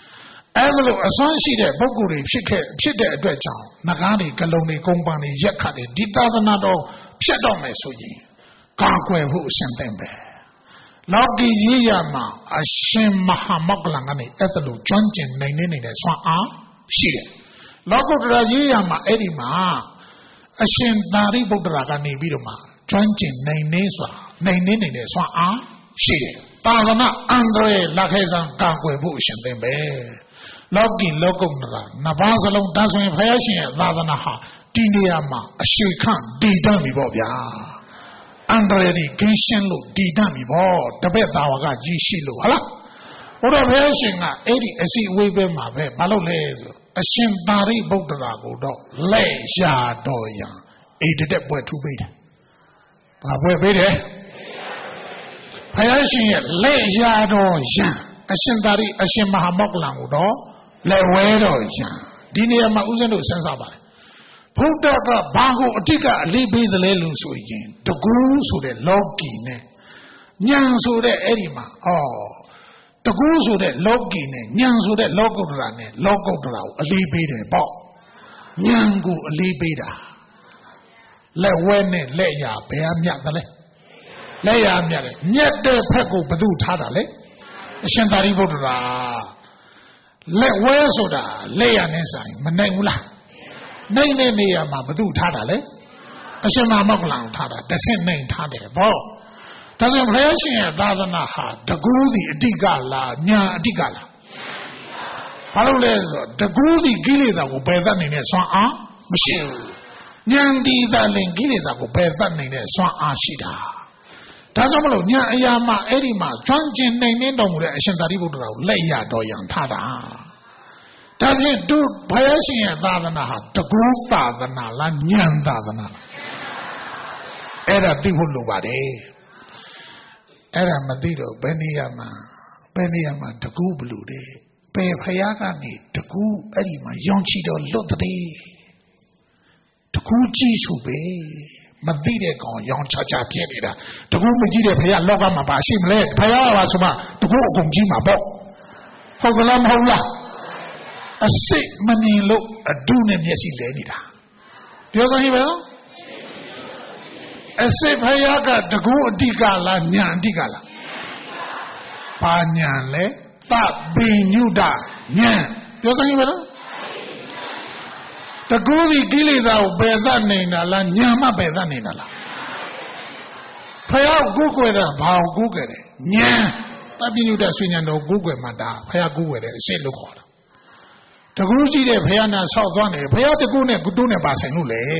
အဲ့လိုအစွမ်းရှိတဲ့ပုဂ္ဂိုလ်တွေဖြစ်ခဲ့ဖြစ်တဲ့အတွက်ကြောင့်ငကားတွေကလုံးတွေကုန်းပန်းတွေရက်ခတ်တွေဒီသာသနာတော်ဖြစ်တော့မယ်ဆိုရင်ကာကွယ်ဖို့အရှင်သင့်ပဲလောကီရေးရမှာအရှင်မဟာမောက္ကလန်ကနေအဲ့လိုကျွမ်းကျင်နိုင်နေနေတဲ့စွမ်းအားရှိတယ်လောကုတ္တရာရေးရမှာအဲ့ဒီမှာအရှင်သာရိပုတ္တရာကနေပြီးတော့မှကျွမ်းကျင်နိုင်နေစွာနိုင်နေနေတဲ့စွမ်းအားရှိတယ်သာသနာအန္တရာယ်လက်ခဲဆောင်ကာကွယ်ဖို့အရှင်သင့်ပဲလောကီလောကုတ္တရာနှစ်ပါးစလုံးတန်ဆိုရင်ဘုရားရှင်ရဲ့သာသနာဟာဒီနေရာမှာအရှိခန့်တည်တတ်ပြီပေါ့ဗျာအန္တရာယ်ကြီးကင်းရှင်းလို့တည်တတ်ပြီပေါ့တပည့်သားဝကကြီးရှိလို့ဟုတ်လားဘုရားဘုရားရှင်ကအဲ့ဒီအစီအဝေးပဲမှာပဲမလုပ်လဲဆိုအရှင်သာရိပုတ္တရာကိုတော့လက်ရာတော်ရန်အိတ်တက်ပွဲထူပေးတယ်ဘာပွဲပေးတယ်ဘုရားရှင်ရဲ့လက်ရာတော်ရန်အရှင်သာရိအရှင်မဟာမောက္ကလန်ကိုတော့လက်ဝဲတော်ရန်ဒီနေရာမှာဥစဉ်တို့စဉ်းစားပါတယ်ဘုဒ္ဓကဘာကိုအတိကအလေးပေးသလဲလို့ဆိုရင်တကူဆိုတဲ့လောကီနဲ့ဉာဏ်ဆိုတဲ့အဲ့ဒီမှာဩတကူဆိုတဲ့လောကီနဲ့ဉာဏ်ဆိုတဲ့လောကုတ္တရာနဲ့လောကုတ္တရာကိုအလေးပေးတယ်ပေါ့ဉာဏ်ကိုအလေးပေးတာလက်ဝဲနဲ့လက်ရဘယ်အမြတ်သလဲလက်ရမြတ်တယ်မြတ်တဲ့ဖက်ကိုဘသူထားတာလဲအရှင်သာရိပုတ္တရာလက်ဝဲဆိုတာလက်ရနဲ့ဆိုင်မနိုင်ဘူးလားနိုင်တဲ့နေရာမှာဘသူထားတာလဲအရှင်မမောက္ကလန်ထားတာတစ်ဆင့်နိုင်ထားတယ်ပေါ့ဒါဆိုရင်ဘုရားရှင်ရဲ့သာသနာဟာတကူးစီအတိကလားညာအတိကလားဘာလို့လဲဆိုတော့တကူးစီကိလေသာကိုပယ်တတ်နိုင်တဲ့စွမ်းအားမရှိဘူးဉာဏ်တည်တာလည်းကိလေသာကိုပယ်တတ်နိုင်တဲ့စွမ်းအားရှိတာဒါကြောင့်မလို့ဉာဏ်အရာမှာအဲ့ဒီမှာကျွမ်းကျင်နိုင်နေတော်မူတဲ့အရှင်သာရိပုတ္တရာကိုလက်ရတော်ရန်ထားတာဒါဖြင့်တို့ဘုရားရှင်ရဲ့သာသနာဟာတကူးသာသနာလားဉာဏ်သာသနာလားအဲ့ဒါသိဖို့လိုပါတယ်အဲ့ဒါမသိတော့ဘယ်နေရာမှာဘယ်နေရာမှာတကူးဘလို့တဲ့ဘယ်ဖယားကနေတကူးအဲ့ဒီမှာရောင်ချီတော့လွတ်တဲ့တကူးကြည့်ဆိုပဲမသိတဲ့ကောင်ရောင်ချာချာပြည့်နေတာတကူးမကြည့်တဲ့ဖယားလောကမှာပါရှိမလဲဖယားကပါဆိုမှတကူးအကုန်ကြည့်မှာပေါ့ဟုတ်ကလားမဟုတ်လားအစိတ်မမြင်လို့အဒုနဲ့မျက်စိလဲနေတာပြောစမ်းဟိပဲနော်အစိတ်ဖယားကတကူအတိကလားညာအတိကလားဘာညာလဲသဗ္ဗညုတညာပြောစမ်းဟိပဲနော်တကူဒီကိလေသာကိုပယ်သတ်နေတာလားညာမပယ်သတ်နေတာလားဖယားကိုကိုွယ်တာဘာကိုကိုွယ်တယ်ညာသဗ္ဗညုတဆွေညာတော်ကိုကိုွယ်မှာဒါဖယားကိုကိုွယ်တယ်အစိတ်လို့ခေါ်တာတကူကြည့်တဲ့ဖယားနာဆောက်သွားနေဖယားတကူနဲ့ကုတုနဲ့ပါဆိုင်လို့လေ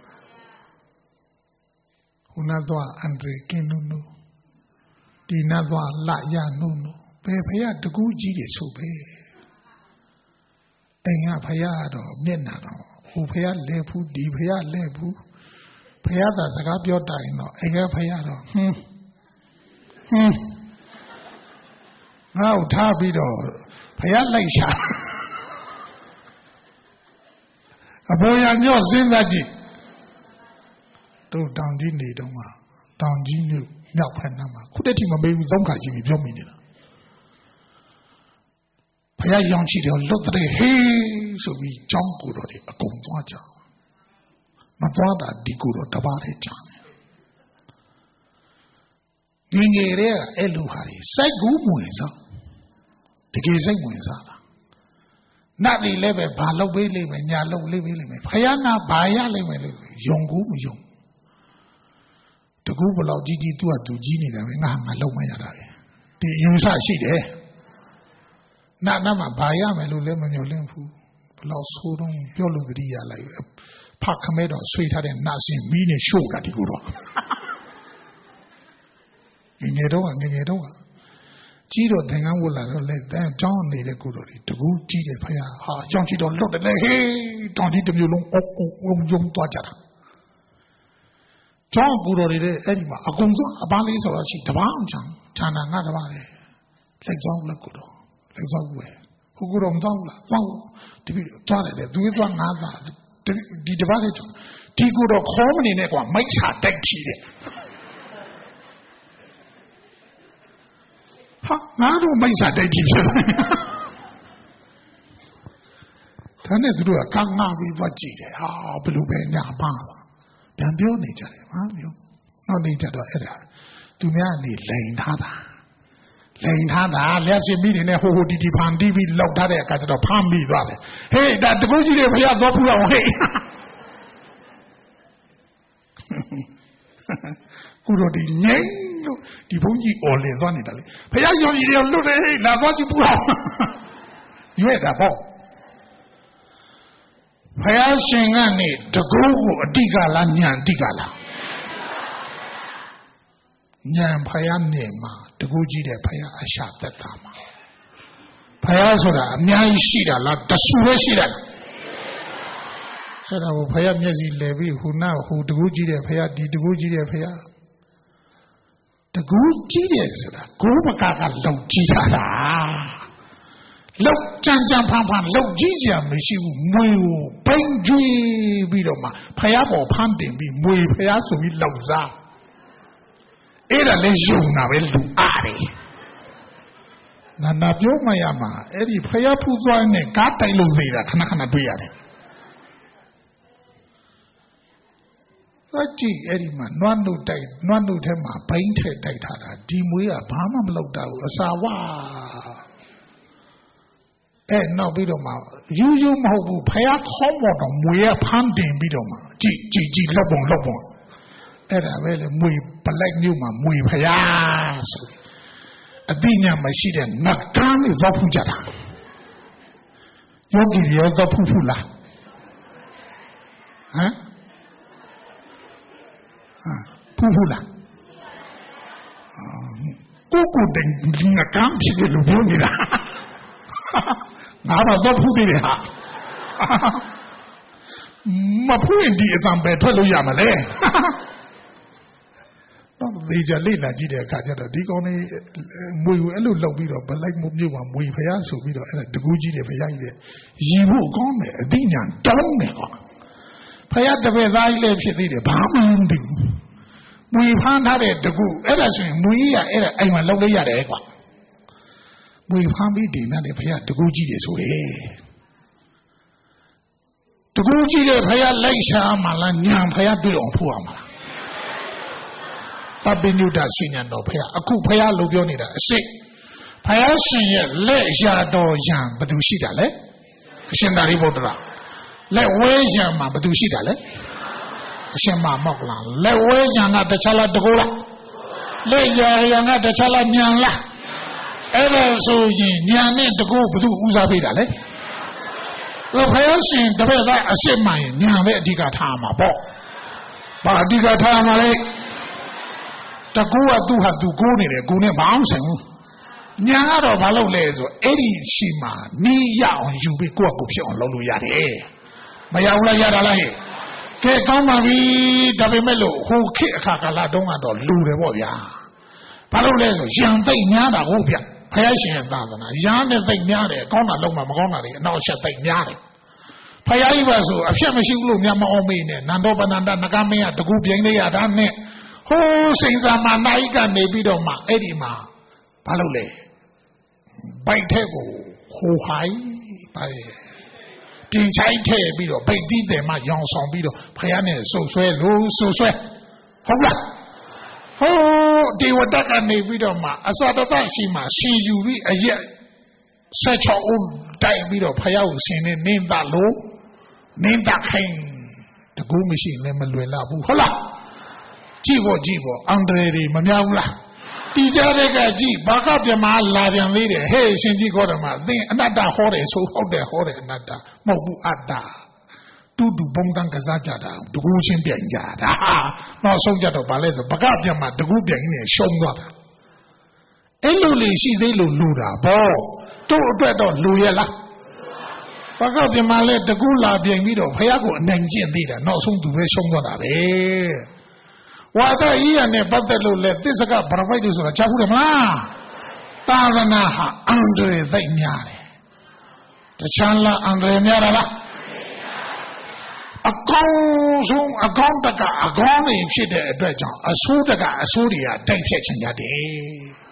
ခုနသွားအန်ဒရီကင်းနုနုဒီနသွားလရနုနုဘယ်ဖယားတကူကြီးတွေဆိုပဲအိမ်ကဖယားတော့မျက်နှာတော့ဟိုဖယားလဲဖူးဒီဖယားလဲဖူးဖယားသာစကားပြောတိုင်တော့အိမ်ကဖယားတော့ဟင်းဟင်းငါ့ကိုထားပြီးတော့ဖယားလိုက်ရှာအပေါ်ရညော့စဉ်းစားကြည့်တို့တောင်ကြီးနေတော့မှတောင်ကြီးမြို့မြောက်ဖက်နားမှာခုတည်းထိမမေးဘူးသုံးခါကြီးပြီးပြောမိနေတာဖယားရောင်ချီတော့လွတ်တဲ့ဟေးဆိုပြီးကြောင်းကိုတော့ဒီအကုန်သွားကြမသွားတာဒီကိုတော့တပါးလေးကြာနေငယ်တဲ့အဲ့လူဟာကြီးစိုက်ကူးမဝင်စားတကယ်စိတ်ဝင်စားတာနတ်တွေလည်းပဲဘာလုပ်ပေးလိမ့်မယ်ညာလုပ်လေးပေးလိမ့်မယ်ဖယားနာဘာရလိမ့်မယ်လို့ယုံကူးမယုံတကူဘလောက်ကြီးကြီးသူ့ဟာသူကြီးနေတယ်ပဲငါငါလုံးမရတာလေဒီယူဆရှိတယ်နာနာမှာဘာရမယ်လို့လည်းမမျှော်လင့်ဘူးဘလောက်ဆိုးတော့ပြောလို့တတိယလိုက်ဖခမဲတော့ဆွေးထားတဲ့နာစင်မီးနဲ့ရှို့တာဒီကူတော့ငငယ်တော့ငငယ်တော့ကြီးတော့သင်္ကန်းဝတ်လာတော့လေတန်းကြောင်းနေတဲ့ကူတော့ဒီတကူကြီးတယ်ဖယားဟာကြောင်းချီတော့လွတ်တယ်လေဟေးတောင်ကြီးတစ်မျိုးလုံးအုံအုံအုံယုံသွားကြတာကျောင်းပူတော်တွေအဲ့ဒီမှာအကုန်ဆုံးအပန်းလေးဆိုတော့ရှိတပန်းချမ်းဌာနငါတပန်းလေလက်ကြောင်းလက်ကူတော့လက်ကြောင်းဝယ်ဟိုကူတော့မသွားဘူးလားသွားဒီပြီးသွားတယ်လေသူကသွားငါးသာဒီတပန်းလေးဒီကူတော့ခေါ်မနေနဲ့ကွာမိတ်ချတိုက်ထီတယ်ဟာငါတို့မိတ်ချတိုက်ထီဖြစ်ဒါနဲ့သူတို့ကကငါပြီးသွားကြည့်တယ်ဟာဘယ်လိုပဲညာပါပြန်ပြောနေကြတယ်ဟာမျိုးနောက်နေကြတော့အဲ့ဒါသူများနေလိန်ထားတာလိန်ထားတာလျှက်စစ်မိတွေနဲ့ဟိုဟိုတီတီဖန်တီးပြီးလောက်ထားတဲ့အခါကျတော့ဖမ်းပြီးသွားတယ်ဟေးဒါတကူကြီးတွေဖျားသွားဖူးအောင်ဟေးကုတော်ဒီငိမ့်လို့ဒီဘုန်းကြီးအော်လင်သွားနေတာလေဖျားရောင်ကြီးတွေလွတ်တယ်ဟေးလာသွားကြည့်ဖူးအောင်ရွေ့တာပေါ့ဖျားရှင်ကနေတကူကိုအတိကလားညံအတိကလားညံဖယားနေမှာတကူကြီးတဲ့ဖယားအရှာသက်တာမှာဖယားဆိုတာအများကြီးရှိတာလားတဆူပဲရှိတာလားအဲ့ဒါကိုဖယားမျက်စိလဲပြီးဟူနာဟူတကူကြီးတဲ့ဖယားဒီတကူကြီးတဲ့ဖယားတကူကြီးတဲ့ဆိုတာကိုးပကကလုံကြီးတာလားလုံကြမ်းကြမ်းဖန်ဖန်လုံကြီးစရာမရှိဘူးမွေကိုဘိန်းကျွေးပြီးတော့မှဖယားပေါ်ဖမ်းတင်ပြီးမွေဖယားဆိုပြီးလောက်စားအဲ့ဒါလည်းယုံတာပဲလူအားတယ်နာနာပြောမှရမှာအဲ့ဒီဖယားဖူးသွားနဲ့ကားတိုက်လို့သေးတာခဏခဏတွေ့ရတယ်သကြည့်အဲ့ဒီမှာနွားနှုတ်တိုက်နွားနှုတ်ထဲမှာဘိန်းထည့်တိုက်ထားတာဒီမွေးကဘာမှမလုပ်တာဘူးအစာဝအဲ့နောက်ပြီးတော့မှယူးယူးမဟုတ်ဘူးဖယားခေါင်းပေါ်တော့မွေးကဖမ်းတင်ပြီးတော့မှကြည့်ကြည့်ကြည့်လောက်ပုံလောက်ပုံအဲ့ဒါပဲလေမွေပလိုက်မျိုးမှာမွေဖျားဆိုအတိညာမရှိတဲ့ငကန်းလေးသောဖူးကြတာယောဂီရောသောဖူးဖူးလားဟမ်ဖူးဖူးလားကိုကိုတဲ့ငကန်းဖြစ်လို့ပြောနေတာငါတော့သောဖူးသေးတယ်ဟာမဖူးရင်ဒီအတံပဲထွက်လို့ရမလဲတော့သေချာလေ့လာကြည့်တဲ့အခါကျတော့ဒီကောင်လေးမွေကိုအဲ့လိုလောက်ပြီးတော့ဘလိုက်မြို့မှာမွေဖျားဆိုပြီးတော့အဲ့ဒါတကူကြီးတွေဖျားကြီးတွေရီဖို့ကောင်းတယ်အတိညာတောင်းတယ်ကွာဖျားတပည့်သားကြီးလည်းဖြစ်သေးတယ်ဘာမှမသိဘူးမွေဖမ်းထားတဲ့တကူအဲ့ဒါဆိုရင်မွေကြီးကအဲ့ဒါအိမ်မှာလောက်လိုက်ရတယ်ကွာမွေဖမ်းပြီးဒီနဲ့ဖျားတကူကြီးတွေဆိုတယ်တကူကြီးတွေဖျားလိုက်ရှာမှလားညာဖျားတွေ့အောင်ဖို့ရမှာလားတပိညုတရှင်ညာတော်ဖယားအခုဖယားလို့ပြောနေတာအရှိဖယားရှင်ရဲ့လက်ရာတော်ရံဘယ်သူရှိတာလဲအရှင်သာရိပုတ္တရာလက်ဝဲရံမှာဘယ်သူရှိတာလဲအရှင်မမောက္ကလလက်ဝဲရံကတခြားလားတကူလားလက်ရာရံကတခြားလားညာလားအဲ့ဒါဆိုရင်ညာနဲ့တကူဘယ်သူဦးစားပေးတာလဲဖယားရှင်တပည့်သားအရှိမှရင်ညာပဲအဓိကထားမှာပေါ့ဘာအဓိကထားမှာလဲတကူကသူ့ဟာသူကိုးနေတယ်ကိုနဲ့မအောင်ဆိုင်ဘူးညာကတော့မလုပ်လဲဆိုအဲ့ဒီရှိမှနီးရအောင်ယူပြီးကိုယ့်ကိုဖြစ်အောင်လုပ်လို့ရတယ်မရဘူးလားရတာလားဟဲ့ကဲကောင်းပါပြီဒါပေမဲ့လို့ဟိုခေတ်အခါကာလတုန်းကတော့လူတယ်ပေါ့ဗျာဘာလို့လဲဆိုရံသိမ့်များတာဟုတ်ဗျဖယားရှင်ရဲ့သာသနာရံနဲ့သိမ့်များတယ်ကောင်းတာလုံးမှမကောင်းတာတွေအနောက်ချက်သိမ့်များတယ်ဖယားကြီးပါဆိုအဖြစ်မရှိဘူးလို့မြတ်မအောင်မေးနဲ့နန္ဒောပနန္ဒနဂမင်းကတကူပြိုင်လေးရတာနဲ့ဟိုးစိန်စာမနိုင်ကနေပြီးတော့မှအဲ့ဒီမှာဘာလုပ်လဲဘိုက်ထက်ကိုဟိုဟိုင်းပါလေပြင်ချိုင်းထည့်ပြီးတော့ဗိတ်တီးတယ်မှရောင်ဆောင်ပြီးတော့ဖယားနဲ့ဆုပ်ဆွဲလို့ဆုပ်ဆွဲဟုတ်လားဟိုးဒီဝတ္တကနေပြီးတော့မှအစတတရှိမှစီယူပြီးအရက်ဆက်ချောင်းတိုက်ပြီးတော့ဖယားကိုဆင်းနေနေတာလို့နေတာခိုင်းတကူမရှိလည်းမလွယ်လာဘူးဟုတ်လားကြည့်ဖို့ကြည့်ဖို့အန္တရာယ်တွေမများဘူးလားတီကြတဲ့ကကြည့်ဘာကပြမလာပြန်သေးတယ်ဟေးရှင်ကြီးခေါ်တယ်မှာသင်အနတ္တဟောတယ်ဆိုဟုတ်တယ်ဟောတယ်အနတ္တမဟုတ်ဘူးအတ္တတူတူဘုံတန်းကစားကြတာတကူချင်းပြိုင်ကြတာနောက်ဆုံးကြတော့ဗာလဲဆိုဘာကပြမတကူပြိုင်နေရှုံးသွားတာအဲ့လိုလေရှိသေးလို့လူတာပေါ့တို့အတွက်တော့လူရဲ့လားဘာကပြမလဲတကူလာပြိုင်ပြီးတော့ဖះကိုအနိုင်ကျင့်သေးတာနောက်ဆုံးသူပဲရှုံးသွားတာပဲဝါဒကြီးရနဲ့ပတ်သက်လို့လဲသစ္စကဗရမိုက်လို့ဆိုတာကြားဘူးတယ်မလားသာသနာဟာအန္တရာယ်သိမ့်များတယ်တခြားလားအန္တရာယ်များတာလားအကောင်းဆုံးအကောင်းတကအကောင်းနေဖြစ်တဲ့အတွက်ကြောင့်အဆိုးတကအဆိုးတွေကတိုက်ဖြတ်ချင်ကြတယ်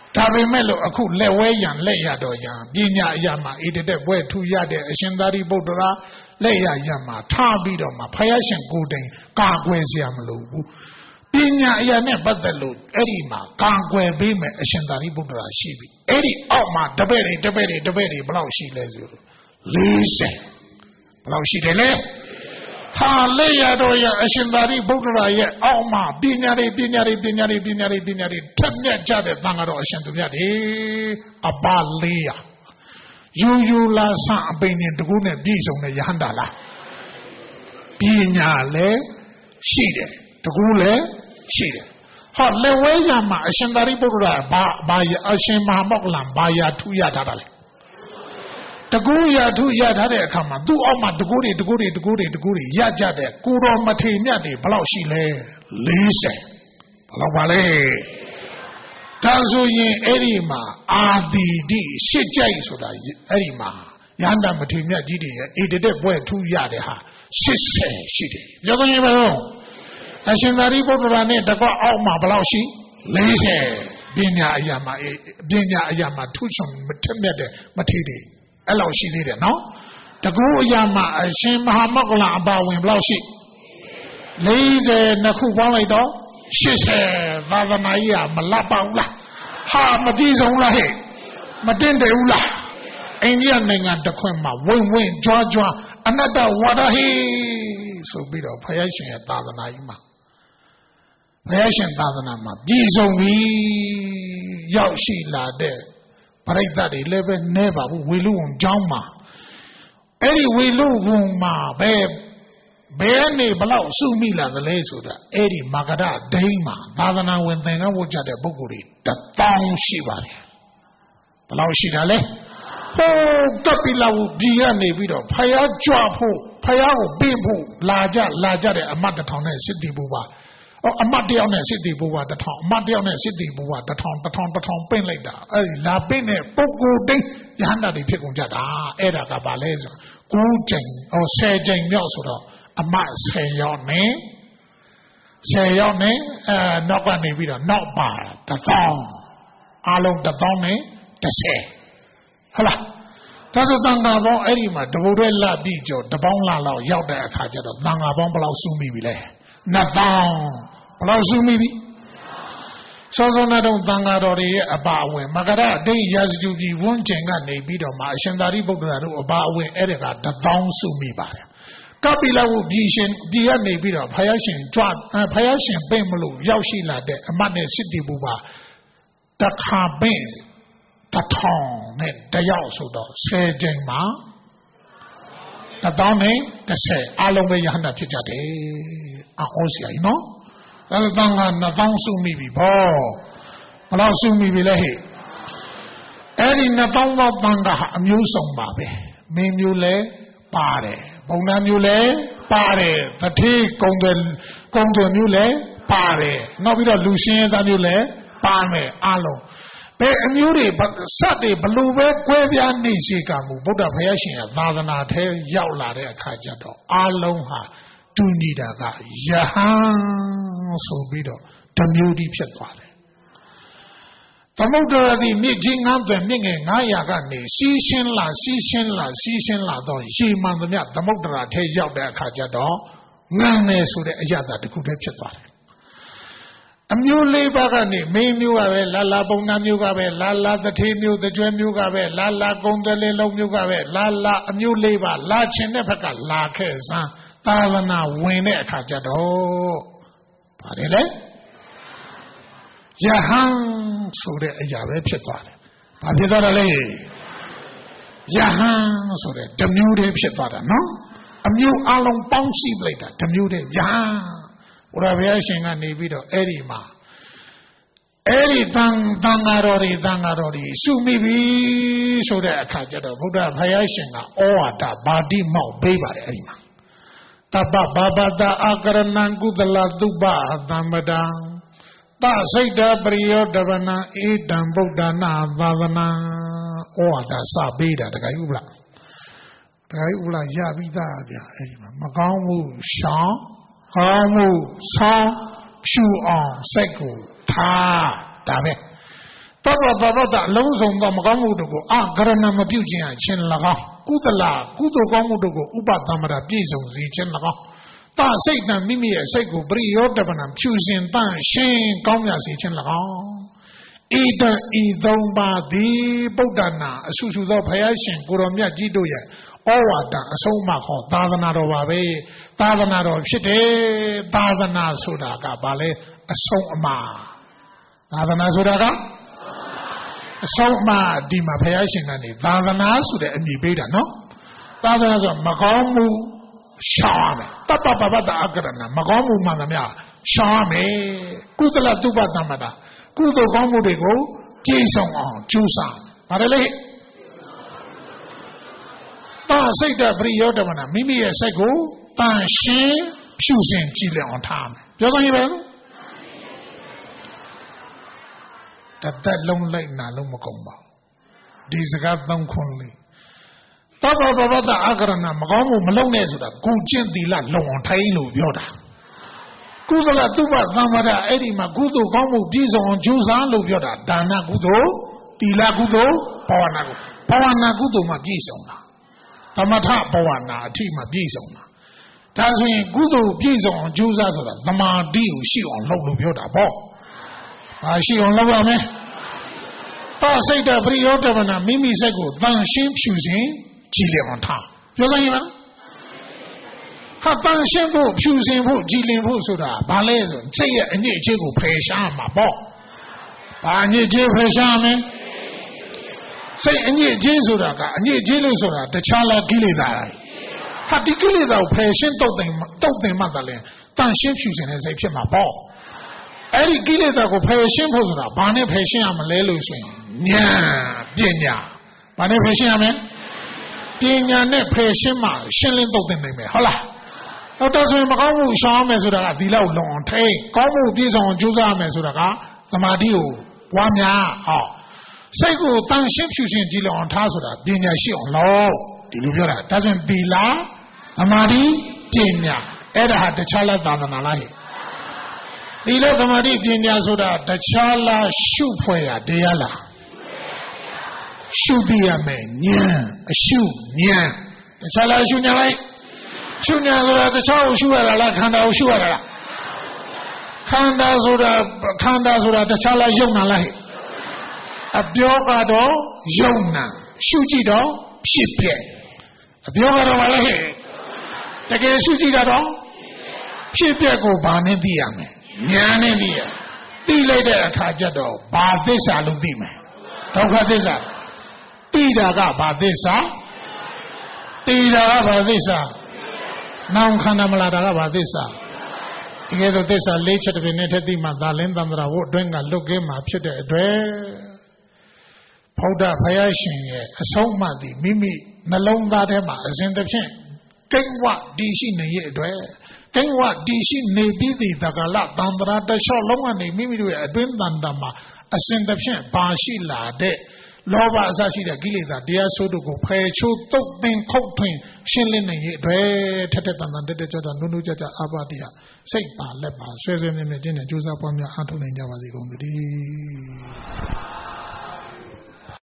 ဒါပေမဲ့လို့အခုလက်ဝဲရံလက်ရတော့ရံပညာအရာမှာအေတတဲ့ဘွဲထူရတဲ့အရှင်သာရိပုတ္တရာလက်ရရံမှာထားပြီးတော့မှဖယားရှင်ကိုယ်တိုင်ကာကွယ်เสียမလို့ဘူးပညာအရာနဲ့ပတ်သက်လို့အဲ့ဒီမှာကာကွယ်ပေးမယ်အရှင်သာရိပုတ္တရာရှိပြီအဲ့ဒီအောက်မှာတပည့်တွေတပည့်တွေတပည့်တွေဘယ်လောက်ရှိလဲဆိုလေးဆယ်ဘယ်လောက်ရှိတယ်လဲဟာလက်ရတော့ရအရှင်သာရိပုတ္တရာရဲ့အောက်မှာပညာတွေပညာတွေပညာတွေပညာတွေပညာတွေထက်မြက်ကြတဲ့တန်ဃာတော်အရှင်သူမြတ်တွေအပါလေးရာယူယူလာဆံအပိန်နဲ့တကူနဲ့ပြည့်စုံတဲ့ယဟန္တာလားပညာလည်းရှိတယ်တကူလည်းရှိတယ်ဟောလက်ဝဲရမှာအရှင်သာရိပုတ္တရာဘာဘာအရှင်မဟာမောက္ကလံဘာယာထူရထားတာလဲတကူရထုရထားတဲ့အခါမှာသူ့အောက်မှာတကူတွေတကူတွေတကူတွေတကူတွေရကြတဲ့ကိုတော်မထေမြတ်တွေဘယ်လောက်ရှိလဲလေးဆယ်ဘယ်လောက်ပါလဲဒါဆိုရင်အဲ့ဒီမှာအာတိတိရှစ်ကြိုက်ဆိုတာအဲ့ဒီမှာရဟန္တာမထေမြတ်ကြီးတွေရဲ့အေတတဲ့ဘွဲထူရတဲ့ဟာရှစ်ဆယ်ရှိတယ်ပြောကြရင်ဘယ်လိုအရှင်သာရိပုတ္တရာနဲ့တကွအောက်မှာဘယ်လောက်ရှိလေးဆယ်ပညာအရာမှာပညာအရာမှာထူးချွန်မထက်မြတ်တဲ့မထေတွေအဲ့လောက်ရှိသေးတယ်နော်တကူအရာမှာအရှင်မဟာမောက္ကလအပါဝင်ဘယ်လောက်ရှိလေးဆယ်နှစ်ခုပေါင်းလိုက်တော့ရှစ်ဆယ်သာသနာကြီးကမလတ်ပါဘူးလားဟာမပြည့်စုံလားဟဲ့မတင်တယ်ဘူးလားအိန္ဒိယနိုင်ငံတစ်ခွင်မှာဝင်ဝင်ကြွားကြွားအနတ္တဝါဒဟိဆိုပြီးတော့ဘုရားရှင်ရဲ့သာသနာကြီးမှာဘုရားရှင်သာသနာမှာပြည့်စုံပြီရောက်ရှိလာတဲ့ပရိသတ်တွေလည်းပဲနဲပါဘူးဝေလူဝန်ကျောင်းမှာအဲ့ဒီဝေလူဝန်မှာပဲဘယ်နေဘလောက်စုမိလာသလဲဆိုတာအဲ့ဒီမဂရဒိန်းမှာသာသနာဝင်သင်္ကန်းဝတ်ကြတဲ့ပုဂ္ဂိုလ်တွေတထောင်ရှိပါတယ်ဘလောက်ရှိတာလဲဟိုကပိလဝပြည်ကနေပြီးတော့ဖယားကြွဖို့ဖယားကိုပြင်ဖို့လာကြလာကြတဲ့အမတ်တထောင်နဲ့စစ်တီဘူပါအော်အမတ်တယောက်နဲ့စစ်တီဘူပါတထောင်အမတ်တယောက်နဲ့စစ်တီဘူပါတထောင်တထောင်တထောင်ပင့်လိုက်တာအဲ့ဒီလာပင့်တဲ့ပုဂ္ဂိုလ်တိုင်းယဟန္တာတွေဖြစ်ကုန်ကြတာအဲ့ဒါကဘာလဲဆိုကိုးကြိမ်အော်ဆယ်ကြိမ်မြောက်ဆိုတော့အမတ်ဆယ်ယောက်နဲ့ဆယ်ယောက်နဲ့အဲနောက်ကနေပြီးတော့နောက်ပါတထောင်အလုံးတထောင်နဲ့တစ်ဆယ်ဟုတ်လားဒါဆိုတန်ခါပေါင်းအဲ့ဒီမှာတဘူရဲလာပြီးကြောတပေါင်းလာလောက်ရောက်တဲ့အခါကျတော့တန်ခါပေါင်းဘယ်လောက်စုမိပြီလဲနှစ်သောင်းဘယ်လောက်စုမိပြီစောစောနဲ့တော့တန်ခါတော်တွေရဲ့အပါအဝင်မကရဒိဋ္ဌရာဇဂုကြီးဝန်းကျင်ကနေပြီးတော့မှအရှင်သာရိပုတ္တရာတို့အပါအဝင်အဲ့ဒါကတစ်သောင်းစုမိပါတယ်ကပိလဝုပြည်ရှင်ပြည်ကနေပြီးတော့ဖယားရှင်ကြွဖယားရှင်ပင့်မလို့ရောက်ရှိလာတဲ့အမတ်နဲ့စစ်တီဘူပါတခါပင့်တထောင်နဲ့တယောက်ဆိုတော့ဆယ်ကြိမ်မှာတထောင်နဲ့တစ်ဆယ်အလုံးပဲယဟန္တာဖြစ်ကြတယ်အော်ဆရာကြီးနော်ဒါလည်းတန်ခါနှစ်သောင်းစုမိပြီဘောဘယ်လောက်စုမိပြီလဲဟဲ့အဲ့ဒီနှစ်သောင်းသောတန်ခါအမျိုးစုံပါပဲမင်းမျိုးလဲပါတယ်ဘုံနာမျိုးလဲပါတယ်တတိကုံတယ်ကုံတယ်မျိုးလဲပါတယ်နောက်ပြီးတော့လူရှင်းသားမျိုးလဲပါမယ်အလုံးဘယ်အမျိုးတွေစက်တွေဘလို့ပဲကွဲပြားနေစေကမူဗုဒ္ဓဘုရားရှင်ရဲ့သာသနာထဲရောက်လာတဲ့အခါကျတော့အလုံးဟာတူနေတာကယဟန်ဆိုပြီးတော့ဓမျိုးတိဖြစ်သွားတယ်သမုဒ္ဒရာတိမြစ်ကြီးငန်းသွယ်မြင့်ငယ်900ကနေစီးရှင်းလာစီးရှင်းလာစီးရှင်းလာတော့ရေမှန်သမျှသမုဒ္ဒရာထဲရောက်တဲ့အခါကျတော့ငန်းနေဆိုတဲ့အရာတခုတည်းဖြစ်သွားတယ်အမျိုးလေးပါးကနေမင်းမျိုးကပဲလာလာပုံနာမျိုးကပဲလာလာတထေးမျိုးတကြွယ်မျိုးကပဲလာလာကုံတယ်လေးလုံးမျိုးကပဲလာလာအမျိုးလေးပါလာခြင်းတဲ့ဘက်ကလာခဲ့စမ်းသာသနာဝင်တဲ့အခါကျတော့ဗါတယ်လေယဟန်ဆိုတဲ့အရာပဲဖြစ်သွားတယ်။ဘာဖြစ်သွားတာလဲ။ယဟန်ဆိုတဲ့ဓမျိုးတည်းဖြစ်သွားတာနော်။အမျိုးအလုံးပေါင်းရှိလိုက်တာဓမျိုးတည်းယဟန်ဘုရားဘုရားရှင်ကနေပြီးတော့အဲ့ဒီမှာအဲ့ဒီတန်တန်ဃာတော်တွေတန်ဃာတော်တွေစုမိပြီဆိုတဲ့အခါကျတော့ဘုရားဘုရားရှင်ကဩဝါဒဗာတိမောက်ပေးပါတယ်အဲ့ဒီမှာတပ္ပဘာဘတာအာကရဏံကုသလသုပသမ္ပဒံသစိတ်တပရိယောတဗနာဧတံဗုဒ္ဓနာသာသနာဩဝါဒစပေးတာတခါယူလားတခါယူလားရပြီးသားဗျာအဲ့ဒီမှာမကောင်းမှုရှောင်ကောင်းမှုဆောင်းဖြူအောင်စိတ်ကိုထားဒါပဲသ Papa Papa loans on the Magamudugo, Ah, Garana Mabujian, Chin Laga, Kudala, Kudo Gomudugo, Uba Tamara, Piso, Zichin Laga. Ta Satan Mimi, Sego, Brio Devanam, choosing Tan, Shane, Gomya, Zichin Laga. Ida Idomba, the Bodana, Susu, Payashin, Puromia, Gidoya, Owada, Somako, Davanaro Ave, Davanaro Shite, Davana Sudaga, Bale, a Soma. Davana Sudaga? Soma Dima Payashin and the Davana Suda and the Beda, no? Davana Magamu Shame, Papa Baba Agrana, Magamu Manamia, Shame, Kudala Duba Damada, Kudo Gomu de Go, Jason on, Chusan, Parale. Tan say that Briodamana, Mimi a Sego, Tan She, Shusin Chile on time. Just even that that long late Nalumacomba. These got them conly. Papa Baba the Agrana, Magamu Malones, Gujin the La Long Tailu Yoda. Kudala Tuba Zamada, Eddie Magudo, Gomu, Dizo on Jusan Lubioda, Dana Gudo, Tila Gudo, Pawanago, Pawanagudo Magisona. Tamata Pawana, Tima Gisona. That's when Gudo Gizon, Jusazola, the Madi, she on Lubioda Bo. I see on Lava me. Ta say the Briodavana, Mimi Sego, Van Shim choosing, Chile on top. You know even? Hatan Shimbo, choosing who, Jilin Husuda, Balezo, say a Nijigo Preshama Bo. Baniji Preshame. Say a Nijizuda, a Nijizuda, the Chala Gilida. Hati Gilida, Preshin, don't think Madeleine, Tan Shim choosing as a Pima Bo. Every gillet that will pay a simple Bane Pesham Lelusin. Nya, Pina. Bane Pesham, Pina, ne Peshima, Shilling Dotin. Hola. How does we Magamu Sham Mesura, Dila long take? Gomu Dizon, Juza Mesuraga, the Madio, Wamia, ah. Sego, Tan Ship shooting Dila on Tasura, Pina Shion, low. Dilubia doesn't Dila, Amadi, Pina. Eda had the Chala Dananai. Dila Tamadi Dinya Soda, the Chala Shupoya, Diala Shudiame, Nya, a shoe, Nya, the Chala Shunya, Shunya, the Chow Shuara, Kanda Shuara Kanda Soda, Kanda Soda, the Chala Yona Lai, a Biogado, Yona, Shujido, Shipye, a Biogado Malay, the Gay Shujigado, Shipye go Bane Diame. Nyanevia. Tilade Kajado, Badesa Ludime. Tokadesa. Tidaga Badesa. Tidaga Badesa. Nam Kanamalada Badesa. Together this are later Venetati Madalendandra, doing a look game up to the address. Powder Payashin, a Somadi, Mimi, Nalonga Dema, as in the chain. King what D C Nay address. King what D C Nebidi Dagala, Dandra, the Shalom, Mimi, a Bindandama, a Sindapshin, Bashila, de Lova Zashida Gilida, dear Sodugo, Pay, Chu, Tok, Ben, Cocktrain, Shilling, Tetan, and the Nunu Jata Abadia, Say, Lepa, Susan, and the Jena, Jusa Pomia, Antonin Javadi.